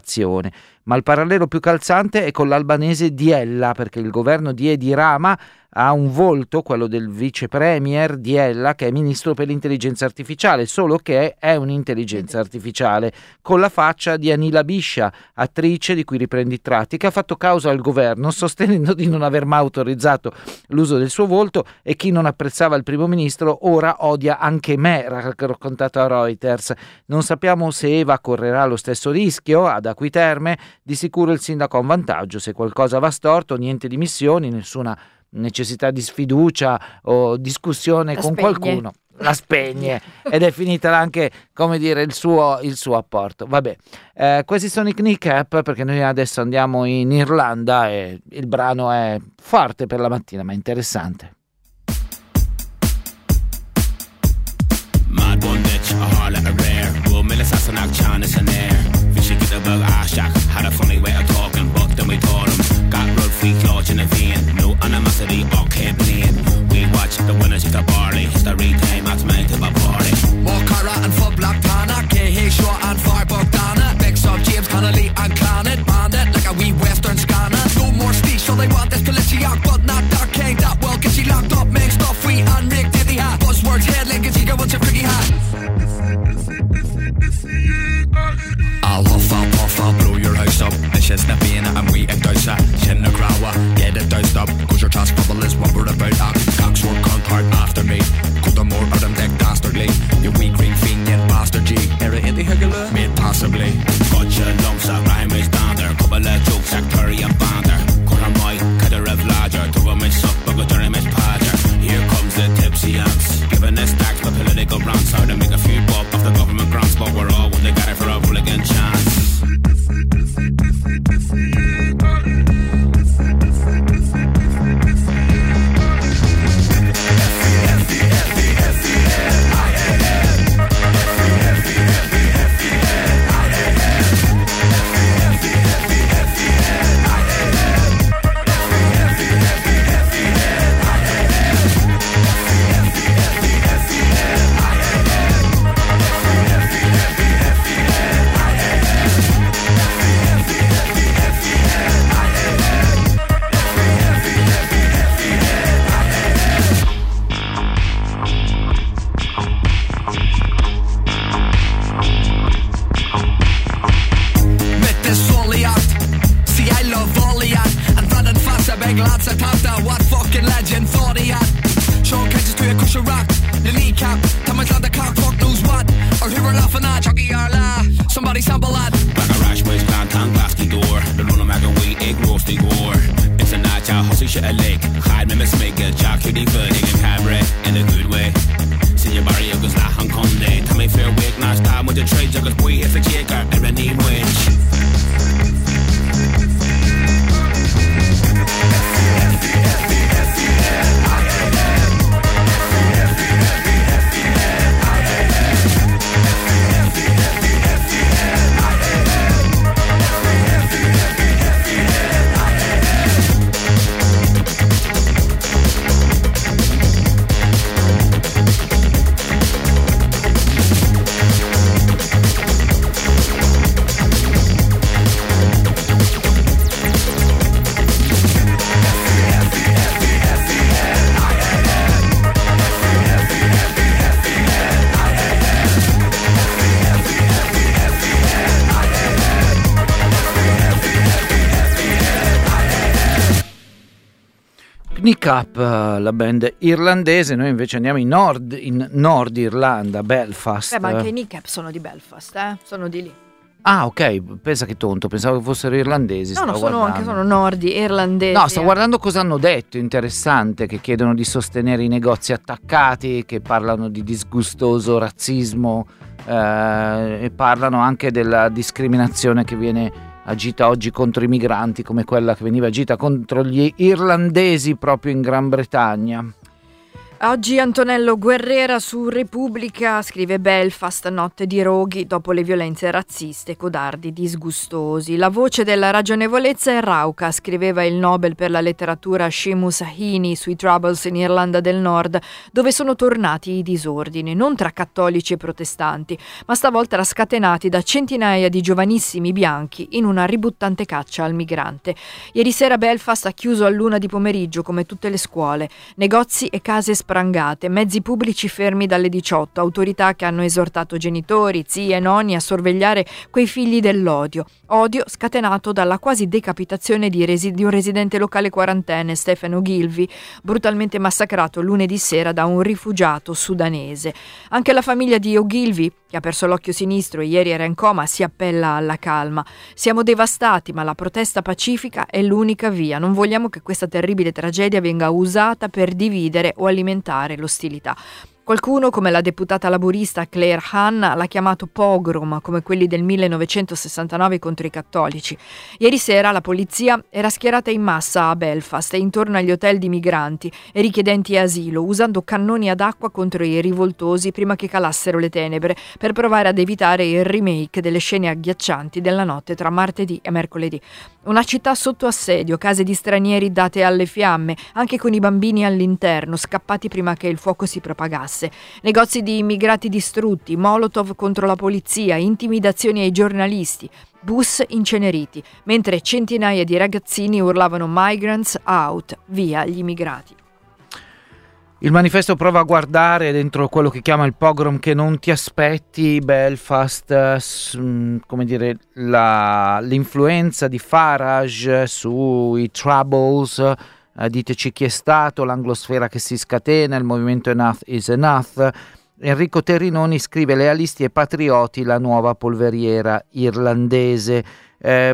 anti-immigrazione. Ma il parallelo più calzante è con l'albanese Diella, perché il governo di Edi Rama ha un volto, quello del vice premier di Ella, che è ministro per l'intelligenza artificiale, solo che è un'intelligenza artificiale con la faccia di Anila Biscia, attrice di cui riprende i tratti, che ha fatto causa al governo sostenendo di non aver mai autorizzato l'uso del suo volto, e chi non apprezzava il primo ministro ora odia anche me, ha raccontato a Reuters. Non sappiamo se Eva correrà lo stesso rischio ad Acqui Terme. Di sicuro il sindaco ha un vantaggio: se qualcosa va storto, niente dimissioni, nessuna necessità di sfiducia o discussione La con spegne. qualcuno, la spegne ed è finita anche, come dire, il suo, il suo apporto. Vabbè, eh, questi sono i Kneecap, perché noi adesso andiamo in Irlanda e il brano è forte per la mattina ma interessante. Mad one bitch, a harlot, a rare. Will mill assassin, act China, and air. Fishy get a bug, ah, shack. Had a funny way of talking, but then we taught him. Got road free, clutch in a vein. No animosity or campaign. We watch the winners eat the barley. History time, that's made to a party. More Cara and Fub Black Tana. K H Shaw and Firebug Dana. Mix up James Connolly and Clonnet. Bandit like a wee western scanner. No more speech, so they want this Policiac, but not Dark King. That well, get you locked up, make stuff free and Rick Diddy hat. Buzzwords, headlink, and Tiger, what's your pretty hat? I'll huff, I'll puff, I'll blow your house up. This is the being and we and douse it. Chin the grawa, get it doused up. Cause your trust bubble is what we're about. Cox work contact after me. Cut the more of them dick dastardly. You weak green fiend, yet bastard G. Era in the higgle, made possibly. Gotcha lumps of rhyme is down there. Couple of jokes, actory and bander. Cut a mic, cut a rev larger. Throw a miss up, but go turn a miss padger. Here comes the tipsy ants. Giving us stacks for political rants. How to make a few bob off the government grants. But we're all when they got it for a hooligan chance. Kneecap, la band irlandese. Noi invece andiamo in Nord, in Nord Irlanda, Belfast. Beh, ma anche i Kneecap sono di Belfast, eh? Sono di lì. Ah, ok, pensa che tonto, pensavo che fossero irlandesi. No, no, sono guardando. anche sono nordi, irlandesi. No, sto guardando cosa hanno detto, interessante, che chiedono di sostenere i negozi attaccati, che parlano di disgustoso razzismo eh, e parlano anche della discriminazione che viene agita oggi contro i migranti, come quella che veniva agita contro gli irlandesi proprio in Gran Bretagna. Oggi Antonello Guerrera su Repubblica scrive: Belfast, notte di roghi dopo le violenze razziste, codardi disgustosi. La voce della ragionevolezza è rauca, scriveva il Nobel per la letteratura Seamus Heaney sui Troubles in Irlanda del Nord, dove sono tornati i disordini, non tra cattolici e protestanti, ma stavolta scatenati da centinaia di giovanissimi bianchi in una ributtante caccia al migrante. Ieri sera Belfast ha chiuso a luna di pomeriggio come tutte le scuole, negozi e case sprangate, mezzi pubblici fermi dalle diciotto, autorità che hanno esortato genitori, zii e nonni a sorvegliare quei figli dell'odio. Odio scatenato dalla quasi decapitazione di, resi- di un residente locale quarantenne, Stephen Ogilvy, brutalmente massacrato lunedì sera da un rifugiato sudanese. Anche la famiglia di Ogilvy, che ha perso l'occhio sinistro e ieri era in coma, si appella alla calma. Siamo devastati, ma la protesta pacifica è l'unica via. Non vogliamo che questa terribile tragedia venga usata per dividere o alimentare l'ostilità. Qualcuno, come la deputata laburista Claire Hanna, l'ha chiamato pogrom, come quelli del millenovecentosessantanove contro i cattolici. Ieri sera la polizia era schierata in massa a Belfast e intorno agli hotel di migranti e richiedenti asilo, usando cannoni ad acqua contro i rivoltosi prima che calassero le tenebre, per provare ad evitare il remake delle scene agghiaccianti della notte tra martedì e mercoledì. Una città sotto assedio, case di stranieri date alle fiamme, anche con i bambini all'interno, scappati prima che il fuoco si propagasse. Negozi di immigrati distrutti, molotov contro la polizia, intimidazioni ai giornalisti, bus inceneriti, mentre centinaia di ragazzini urlavano "Migrants out", via gli immigrati. Il manifesto prova a guardare dentro quello che chiama il pogrom che non ti aspetti. Belfast, come dire, la, l'influenza di Farage sui Troubles. Uh, diteci chi è stato, l'anglosfera che si scatena, il movimento Enough is Enough. Enrico Terrinoni scrive: lealisti e patrioti, la nuova polveriera irlandese. Eh,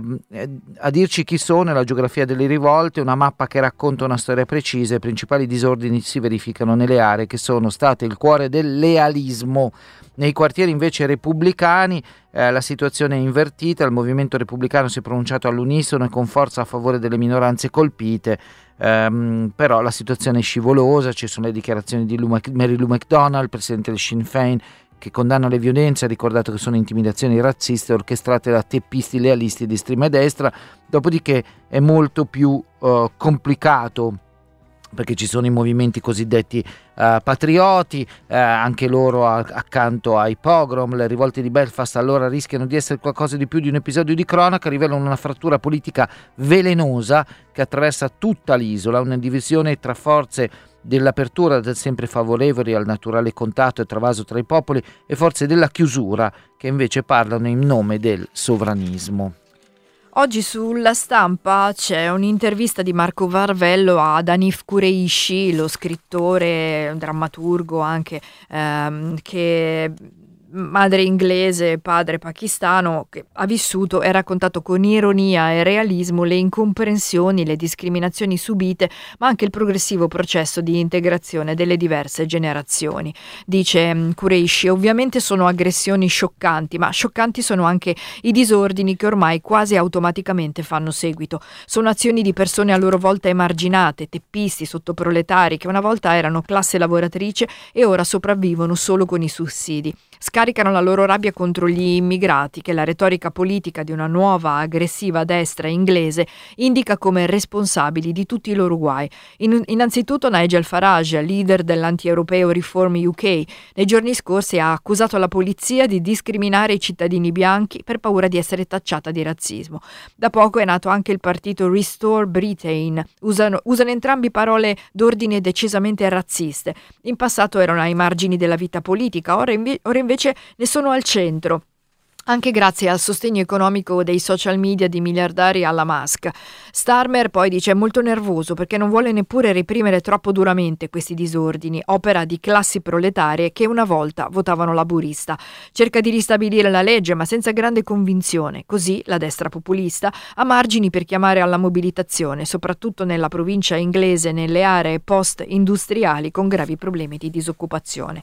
a dirci chi sono e la geografia delle rivolte, una mappa che racconta una storia precisa. I principali disordini si verificano nelle aree che sono state il cuore del lealismo. Nei quartieri invece repubblicani eh, la situazione è invertita, il movimento repubblicano si è pronunciato all'unisono e con forza a favore delle minoranze colpite, ehm, però la situazione è scivolosa. Ci sono le dichiarazioni di Lou Mac- Mary Lou McDonald, presidente del Sinn Féin, che condanna le violenze, ha ricordato che sono intimidazioni razziste orchestrate da teppisti lealisti di estrema destra. Dopodiché è molto più uh, complicato, perché ci sono i movimenti cosiddetti uh, patrioti, uh, anche loro a- accanto ai pogrom. Le rivolte di Belfast allora rischiano di essere qualcosa di più di un episodio di cronaca, rivelano una frattura politica velenosa che attraversa tutta l'isola, una divisione tra forze dell'apertura del sempre favorevoli al naturale contatto e travaso tra i popoli e forze della chiusura che invece parlano in nome del sovranismo. Oggi sulla Stampa c'è un'intervista di Marco Varvello ad Hanif Kureishi, lo scrittore, drammaturgo anche, ehm, che madre inglese, padre pakistano, che ha vissuto e raccontato con ironia e realismo le incomprensioni, le discriminazioni subite, ma anche il progressivo processo di integrazione delle diverse generazioni. Dice Kureishi: ovviamente sono aggressioni scioccanti, ma scioccanti sono anche i disordini che ormai quasi automaticamente fanno seguito. Sono azioni di persone a loro volta emarginate, teppisti, sottoproletari, che una volta erano classe lavoratrice e ora sopravvivono solo con i sussidi. Scaricano la loro rabbia contro gli immigrati, che la retorica politica di una nuova aggressiva destra inglese indica come responsabili di tutti i loro guai. In, innanzitutto Nigel Farage, leader dell'anti-europeo Reform U K, nei giorni scorsi ha accusato la polizia di discriminare i cittadini bianchi per paura di essere tacciata di razzismo. Da poco è nato anche il partito Restore Britain. Usano, usano entrambi parole d'ordine decisamente razziste. In passato erano ai margini della vita politica, ora, inve- ora invece ne sono al centro, anche grazie al sostegno economico dei social media di miliardari alla Musk. Starmer poi dice: è molto nervoso perché non vuole neppure reprimere troppo duramente questi disordini, opera di classi proletarie che una volta votavano laburista. Cerca di ristabilire la legge ma senza grande convinzione, così la destra populista ha margini per chiamare alla mobilitazione, soprattutto nella provincia inglese, nelle aree post-industriali con gravi problemi di disoccupazione.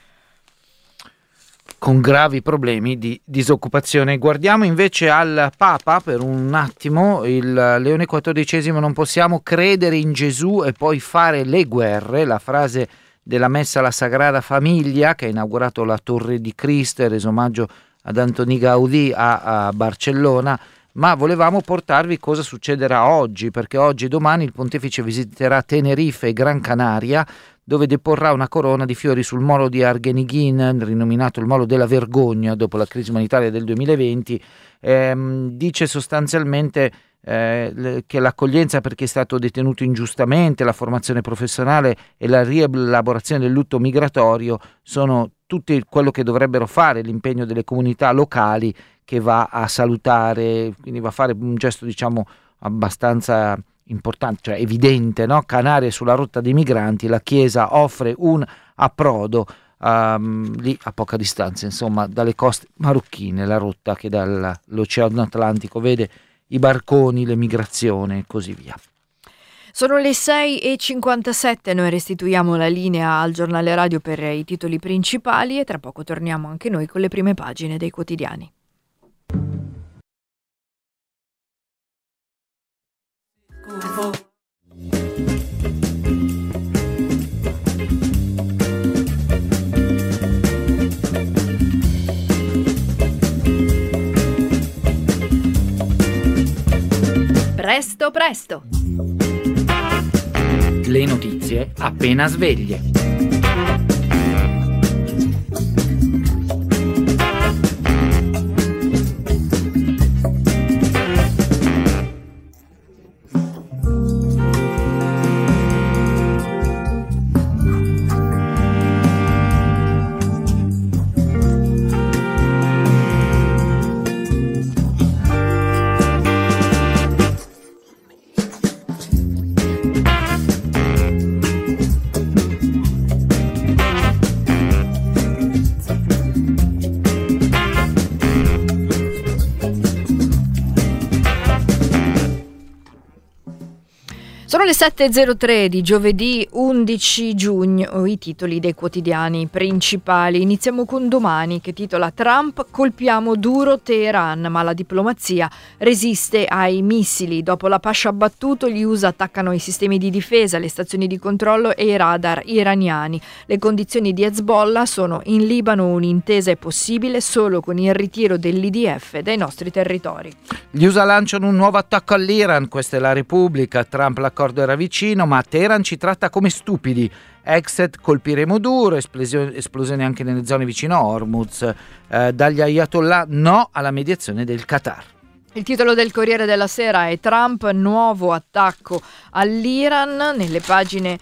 Con gravi problemi di disoccupazione. Guardiamo invece al Papa per un attimo. Il Leone quattordicesimo: non possiamo credere in Gesù e poi fare le guerre. La frase della messa alla Sagrada Famiglia, che ha inaugurato la Torre di Cristo e reso omaggio ad Antoni Gaudì a, a Barcellona. Ma volevamo portarvi cosa succederà oggi, perché oggi e domani il pontefice visiterà Tenerife e Gran Canaria, dove deporrà una corona di fiori sul molo di Arguinegyin, rinominato il molo della vergogna dopo la crisi umanitaria del duemilaventi. Ehm, dice sostanzialmente eh, che l'accoglienza per chi è stato detenuto ingiustamente, la formazione professionale e la rielaborazione del lutto migratorio sono tutti quello che dovrebbero fare, l'impegno delle comunità locali, che va a salutare, quindi va a fare un gesto diciamo abbastanza importante, cioè evidente, no? Canarie sulla rotta dei migranti, la Chiesa offre un approdo um, lì a poca distanza, insomma, dalle coste marocchine, la rotta che dall'Oceano Atlantico vede i barconi, l'emigrazione e così via. Sono le sei e cinquantasette, noi restituiamo la linea al giornale radio per i titoli principali e tra poco torniamo anche noi con le prime pagine dei quotidiani. Presto presto. Le notizie appena sveglie. Sono le sette e zero tre di giovedì undici giugno, i titoli dei quotidiani principali. Iniziamo con Domani, che titola Trump, colpiamo duro Teheran, ma la diplomazia resiste ai missili. Dopo la Pascia abbattuto, gli U S A attaccano i sistemi di difesa, le stazioni di controllo e i radar iraniani. Le condizioni di Hezbollah sono: in Libano un'intesa è possibile solo con il ritiro dell'I D F dai nostri territori. Gli U S A lanciano un nuovo attacco all'Iran, questa è la Repubblica. Trump l'accordo era vicino, ma Teheran ci tratta come stupidi. Exit, colpiremo duro, esplosioni, esplosioni anche nelle zone vicino a Hormuz. Eh, dagli Ayatollah no alla mediazione del Qatar. Il titolo del Corriere della Sera è Trump, nuovo attacco all'Iran. Nelle pagine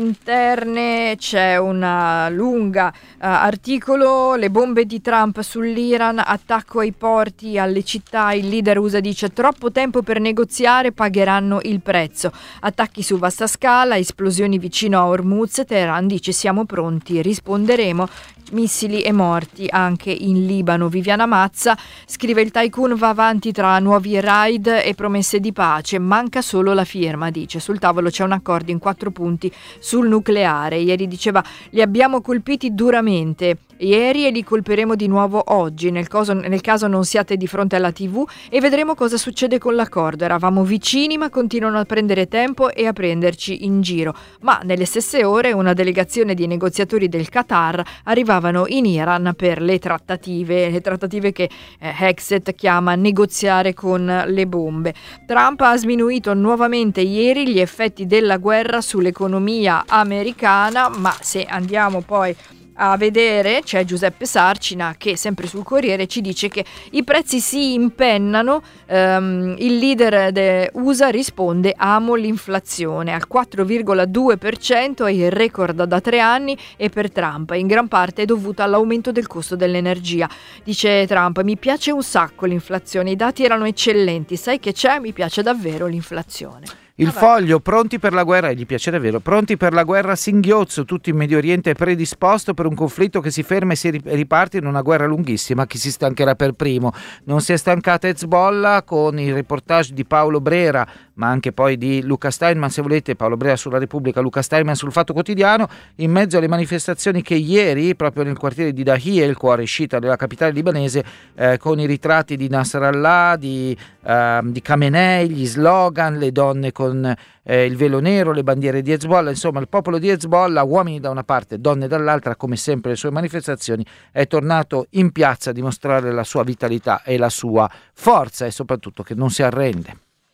interne c'è una lunga uh, articolo, le bombe di Trump sull'Iran, attacco ai porti, alle città, il leader U S A dice troppo tempo per negoziare, pagheranno il prezzo, attacchi su vasta scala, esplosioni vicino a Hormuz, Teheran dice siamo pronti, risponderemo, missili e morti anche in Libano. Viviana Mazza scrive il tycoon va avanti tra nuovi raid e promesse di pace, manca solo la firma, dice sul tavolo c'è un accordo in quattro punti sul nucleare, ieri diceva li abbiamo colpiti duramente ieri e li colpiremo di nuovo oggi, nel caso, nel caso non siate di fronte alla tivù e vedremo cosa succede con l'accordo, eravamo vicini ma continuano a prendere tempo e a prenderci in giro, ma nelle stesse ore una delegazione di negoziatori del Qatar arrivavano in Iran per le trattative, le trattative che eh, Hexet chiama negoziare con le bombe. Trump ha sminuito nuovamente ieri gli effetti della guerra sull'economia americana, ma se andiamo poi a vedere c'è Giuseppe Sarcina che sempre sul Corriere ci dice che i prezzi si impennano, um, il leader de U S A risponde amo l'inflazione al quattro virgola due per cento, è il record da tre anni e per Trump in gran parte è dovuta all'aumento del costo dell'energia. Dice Trump mi piace un sacco l'inflazione, i dati erano eccellenti, sai che c'è? Mi piace davvero l'inflazione. Il Foglio, pronti per la guerra, e gli piace davvero, pronti per la guerra a singhiozzo, tutto in Medio Oriente è predisposto per un conflitto che si ferma e si riparte in una guerra lunghissima, chi si stancherà per primo? Non si è stancata Hezbollah con il reportage di Paolo Brera, ma anche poi di Luca Steinman, se volete, Paolo Brera sulla Repubblica, Luca Steinman sul Fatto Quotidiano, in mezzo alle manifestazioni che ieri, proprio nel quartiere di Dahia, il cuore sciita della capitale libanese, eh, con i ritratti di Nasrallah, di, eh, di Khamenei, gli slogan, le donne con eh, il velo nero, le bandiere di Hezbollah, insomma il popolo di Hezbollah, uomini da una parte, donne dall'altra, come sempre le sue manifestazioni, è tornato in piazza a dimostrare la sua vitalità e la sua forza e soprattutto che non si arrende.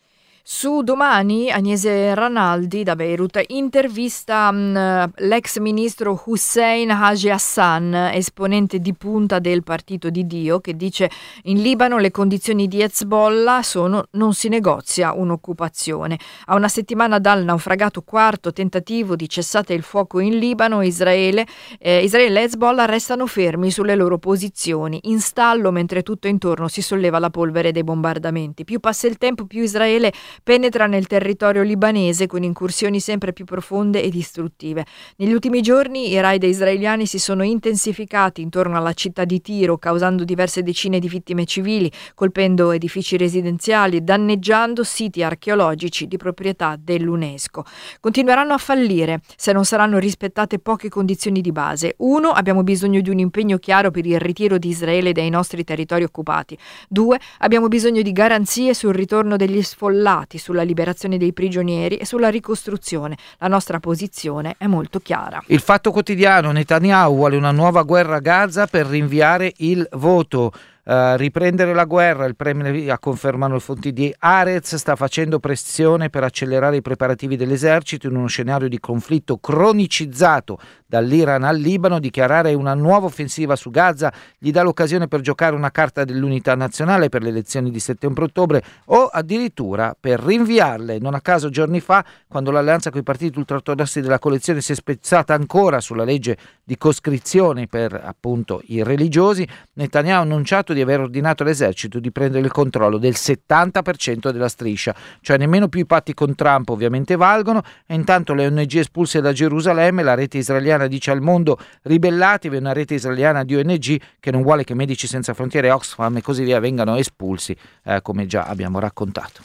Su Domani, Agnese Ranaldi da Beirut intervista mh, l'ex ministro Hussein Haji Hassan, esponente di punta del Partito di Dio, che dice: in Libano le condizioni di Hezbollah sono non si negozia un'occupazione. A una settimana dal naufragato quarto tentativo di cessate il fuoco in Libano, Israele, eh, Israele e Hezbollah restano fermi sulle loro posizioni, in stallo mentre tutto intorno si solleva la polvere dei bombardamenti. Più passa il tempo, più Israele penetra nel territorio libanese con incursioni sempre più profonde e distruttive. Negli ultimi giorni i raid israeliani si sono intensificati intorno alla città di Tiro, causando diverse decine di vittime civili, colpendo edifici residenziali e danneggiando siti archeologici di proprietà dell'UNESCO. Continueranno a fallire se non saranno rispettate poche condizioni di base. Uno, abbiamo bisogno di un impegno chiaro per il ritiro di Israele dai nostri territori occupati. Due, abbiamo bisogno di garanzie sul ritorno degli sfollati, sulla liberazione dei prigionieri e sulla ricostruzione. La nostra posizione è molto chiara. Il Fatto Quotidiano: Netanyahu vuole una nuova guerra a Gaza per rinviare il voto. Uh, riprendere la guerra, il premier, a confermano le fonti di Haaretz, sta facendo pressione per accelerare i preparativi dell'esercito in uno scenario di conflitto cronicizzato dall'Iran al Libano. Dichiarare una nuova offensiva su Gaza gli dà l'occasione per giocare una carta dell'unità nazionale per le elezioni di settembre-ottobre o addirittura per rinviarle. Non a caso giorni fa, quando l'alleanza con i partiti ultraortodossi della coalizione si è spezzata ancora sulla legge di coscrizione per appunto i religiosi, Netanyahu ha annunciato di aver ordinato all'esercito di prendere il controllo del settanta per cento della striscia, cioè nemmeno più i patti con Trump ovviamente valgono. E intanto le O N G espulse da Gerusalemme, la rete israeliana dice al mondo: ribellatevi. Una rete israeliana di O N G che non vuole che Medici Senza Frontiere, Oxfam e così via vengano espulsi, eh, come già abbiamo raccontato.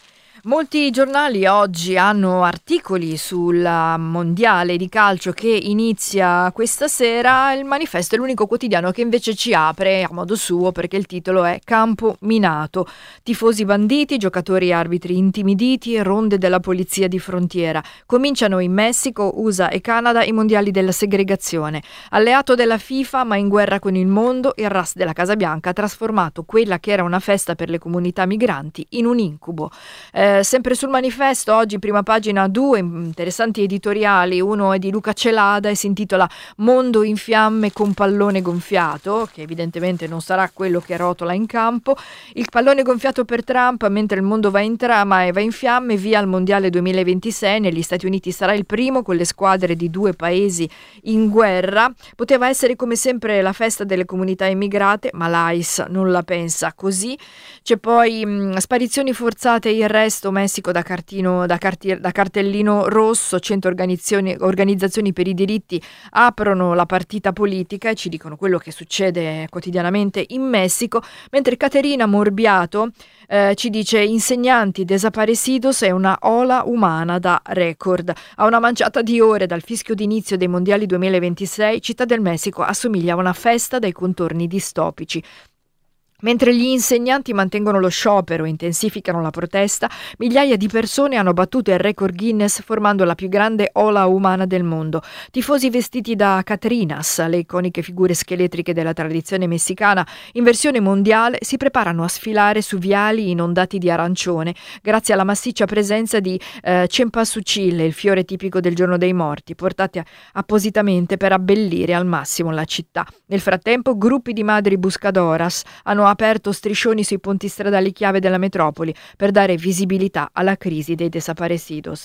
Molti giornali oggi hanno articoli sul mondiale di calcio che inizia questa sera. Il Manifesto è l'unico quotidiano che invece ci apre a modo suo, perché il titolo è Campo minato, tifosi banditi, giocatori e arbitri intimiditi, ronde della polizia di frontiera. Cominciano in Messico, U S A e Canada i mondiali della segregazione. Alleato della FIFA ma in guerra con il mondo, il R A S della Casa Bianca ha trasformato quella che era una festa per le comunità migranti in un incubo. Eh, Sempre sul Manifesto, oggi prima pagina, due interessanti editoriali. Uno è di Luca Celada e si intitola Mondo in fiamme con pallone gonfiato, che evidentemente non sarà quello che rotola in campo. Il pallone gonfiato per Trump, mentre il mondo va in trama e va in fiamme, via al Mondiale duemilaventisei. Negli Stati Uniti sarà il primo, con le squadre di due paesi in guerra. Poteva essere come sempre la festa delle comunità immigrate, ma l'A I S non la pensa così. C'è poi mh, sparizioni forzate e il resto, Messico da, cartino, da, carti, da cartellino rosso, cento organizzazioni, organizzazioni per i diritti aprono la partita politica e ci dicono quello che succede quotidianamente in Messico, mentre Caterina Morbiato eh, ci dice: insegnanti desaparecidos è una ola umana da record. A una manciata di ore dal fischio d'inizio dei mondiali duemilaventisei, Città del Messico assomiglia a una festa dai contorni distopici. Mentre gli insegnanti mantengono lo sciopero e intensificano la protesta, migliaia di persone hanno battuto il record Guinness formando la più grande ola umana del mondo. Tifosi vestiti da Catrinas, le iconiche figure scheletriche della tradizione messicana, in versione mondiale si preparano a sfilare su viali inondati di arancione grazie alla massiccia presenza di eh, cempasúchil, il fiore tipico del giorno dei morti, portati a- appositamente per abbellire al massimo la città. Nel frattempo, gruppi di madri buscadoras hanno aperto striscioni sui ponti stradali chiave della metropoli per dare visibilità alla crisi dei desaparecidos.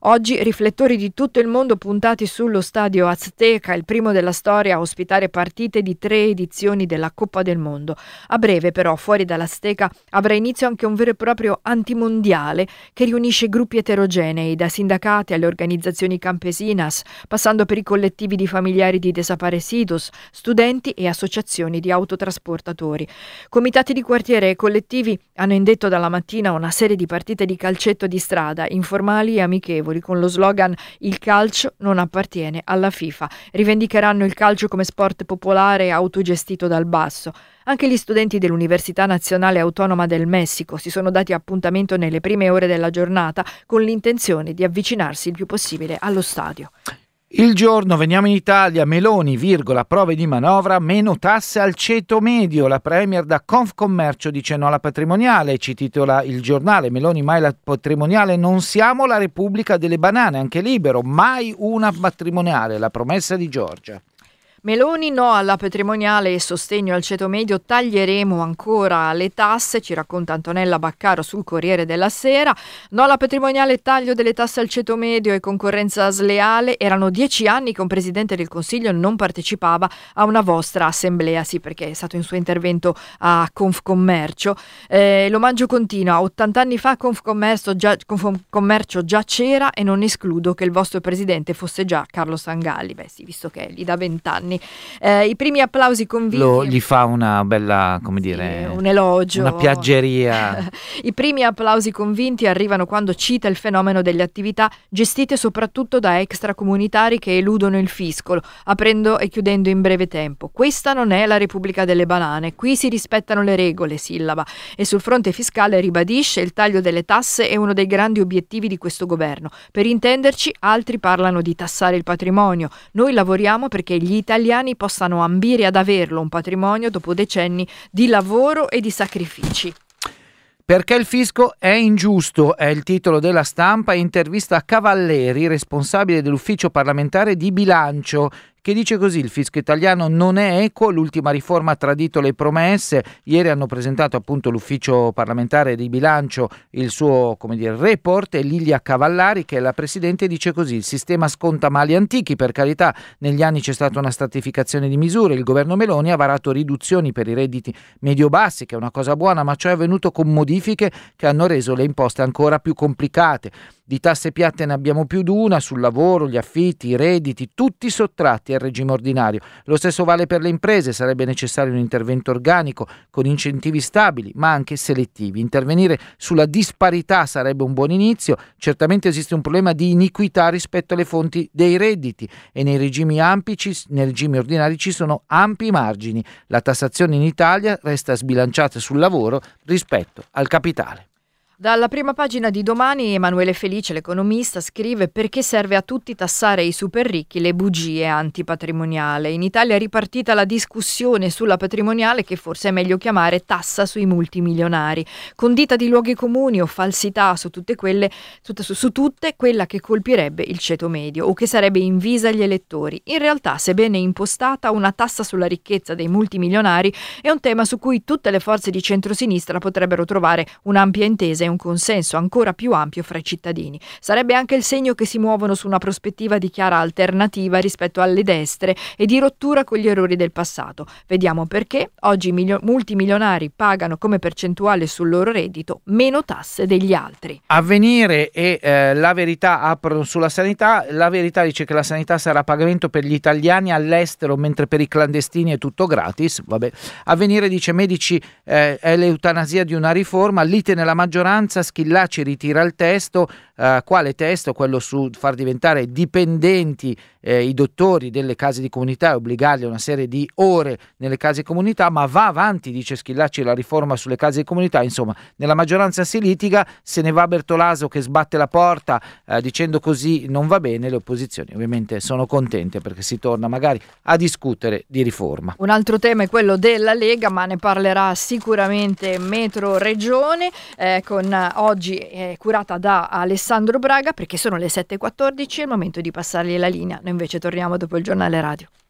Oggi riflettori di tutto il mondo puntati sullo stadio Azteca, il primo della storia a ospitare partite di tre edizioni della Coppa del Mondo. A breve però, fuori dall'Azteca, avrà inizio anche un vero e proprio antimondiale che riunisce gruppi eterogenei, da sindacati alle organizzazioni campesinas, passando per i collettivi di familiari di desaparecidos, studenti e associazioni di autotrasportatori. Comitati di quartiere e collettivi hanno indetto dalla mattina una serie di partite di calcetto di strada, informali e amichevoli, con lo slogan "Il calcio non appartiene alla FIFA". Rivendicheranno il calcio come sport popolare e autogestito dal basso. Anche gli studenti dell'Università Nazionale Autonoma del Messico si sono dati appuntamento nelle prime ore della giornata con l'intenzione di avvicinarsi il più possibile allo stadio. Il giorno, veniamo in Italia, Meloni, virgola, prove di manovra, meno tasse al ceto medio. La Premier da Confcommercio dice no alla patrimoniale, ci titola il giornale, Meloni mai la patrimoniale, non siamo la Repubblica delle banane, anche Libero, mai una patrimoniale, la promessa di Giorgia. Meloni no alla patrimoniale e sostegno al ceto medio, taglieremo ancora le tasse, ci racconta Antonella Baccaro sul Corriere della Sera. No alla patrimoniale, taglio delle tasse al ceto medio e concorrenza sleale. Erano dieci anni che un Presidente del Consiglio non partecipava a una vostra assemblea, sì, perché è stato in suo intervento a Confcommercio. Eh, l'omaggio continua, ottanta anni fa Confcommercio già, Confcommercio già c'era e non escludo che il vostro Presidente fosse già Carlo Sangalli. Beh sì, visto che è lì da vent'anni. Eh, I primi applausi convinti. Lo, gli fa una bella, come dire, sì, un elogio, una piaggeria. I primi applausi convinti arrivano quando cita il fenomeno delle attività gestite soprattutto da extracomunitari che eludono il fisco, aprendo e chiudendo in breve tempo. Questa non è la Repubblica delle banane, qui si rispettano le regole, sillaba. E sul fronte fiscale ribadisce il taglio delle tasse è uno dei grandi obiettivi di questo governo. Per intenderci, altri parlano di tassare il patrimonio. Noi lavoriamo perché gli italiani possano ambire ad averlo un patrimonio dopo decenni di lavoro e di sacrifici. Perché il fisco è ingiusto, è il titolo della Stampa, intervista a Cavalleri, responsabile dell'ufficio parlamentare di bilancio, che dice così: il fisco italiano non è equo, l'ultima riforma ha tradito le promesse. Ieri hanno presentato appunto l'ufficio parlamentare di bilancio il suo, come dire, report, e Lilia Cavallari, che è la presidente, dice così: il sistema sconta mali antichi, per carità, negli anni c'è stata una stratificazione di misure, il governo Meloni ha varato riduzioni per i redditi medio-bassi, che è una cosa buona, ma ciò è avvenuto con modifiche che hanno reso le imposte ancora più complicate. Di tasse piatte ne abbiamo più di una, sul lavoro, gli affitti, i redditi, tutti sottratti al regime ordinario. Lo stesso vale per le imprese, sarebbe necessario un intervento organico con incentivi stabili ma anche selettivi. Intervenire sulla disparità sarebbe un buon inizio. Certamente esiste un problema di iniquità rispetto alle fonti dei redditi e nei regimi ampi, nei regimi ordinari ci sono ampi margini. La tassazione in Italia resta sbilanciata sul lavoro rispetto al capitale. Dalla prima pagina di Domani, Emanuele Felice, l'economista, scrive: perché serve a tutti tassare i super ricchi, le bugie antipatrimoniale. In Italia è ripartita la discussione sulla patrimoniale, che forse è meglio chiamare tassa sui multimilionari. Condita di luoghi comuni o falsità su tutte quelle, tut- su, su tutte quella che colpirebbe il ceto medio o che sarebbe invisa agli elettori. In realtà, sebbene impostata, una tassa sulla ricchezza dei multimilionari è un tema su cui tutte le forze di centrosinistra potrebbero trovare un'ampia intesa e un consenso ancora più ampio fra i cittadini. Sarebbe anche il segno che si muovono su una prospettiva di chiara alternativa rispetto alle destre e di rottura con gli errori del passato. Vediamo perché oggi i milio- multimilionari pagano come percentuale sul loro reddito meno tasse degli altri. Avvenire e eh, La Verità aprono sulla sanità. La Verità dice che la sanità sarà a pagamento per gli italiani all'estero, mentre per i clandestini è tutto gratis. Vabbè. Avvenire dice medici eh, è l'eutanasia di una riforma, lite nella maggioranza, Schillaci ritira il testo. Uh, quale testo? Quello su far diventare dipendenti eh, i dottori delle case di comunità e obbligarli a una serie di ore nelle case di comunità, ma va avanti, dice Schillaci, la riforma sulle case di comunità. Insomma, nella maggioranza si litiga, se ne va Bertolaso che sbatte la porta eh, dicendo così non va bene. Le opposizioni ovviamente sono contente perché si torna magari a discutere di riforma. Un altro tema è quello della Lega, ma ne parlerà sicuramente Metro Regione, eh, con oggi eh, curata da Alessandro Braga, perché sono le sette e quattordici, è il momento di passargli la linea. Noi invece torniamo dopo il giornale radio.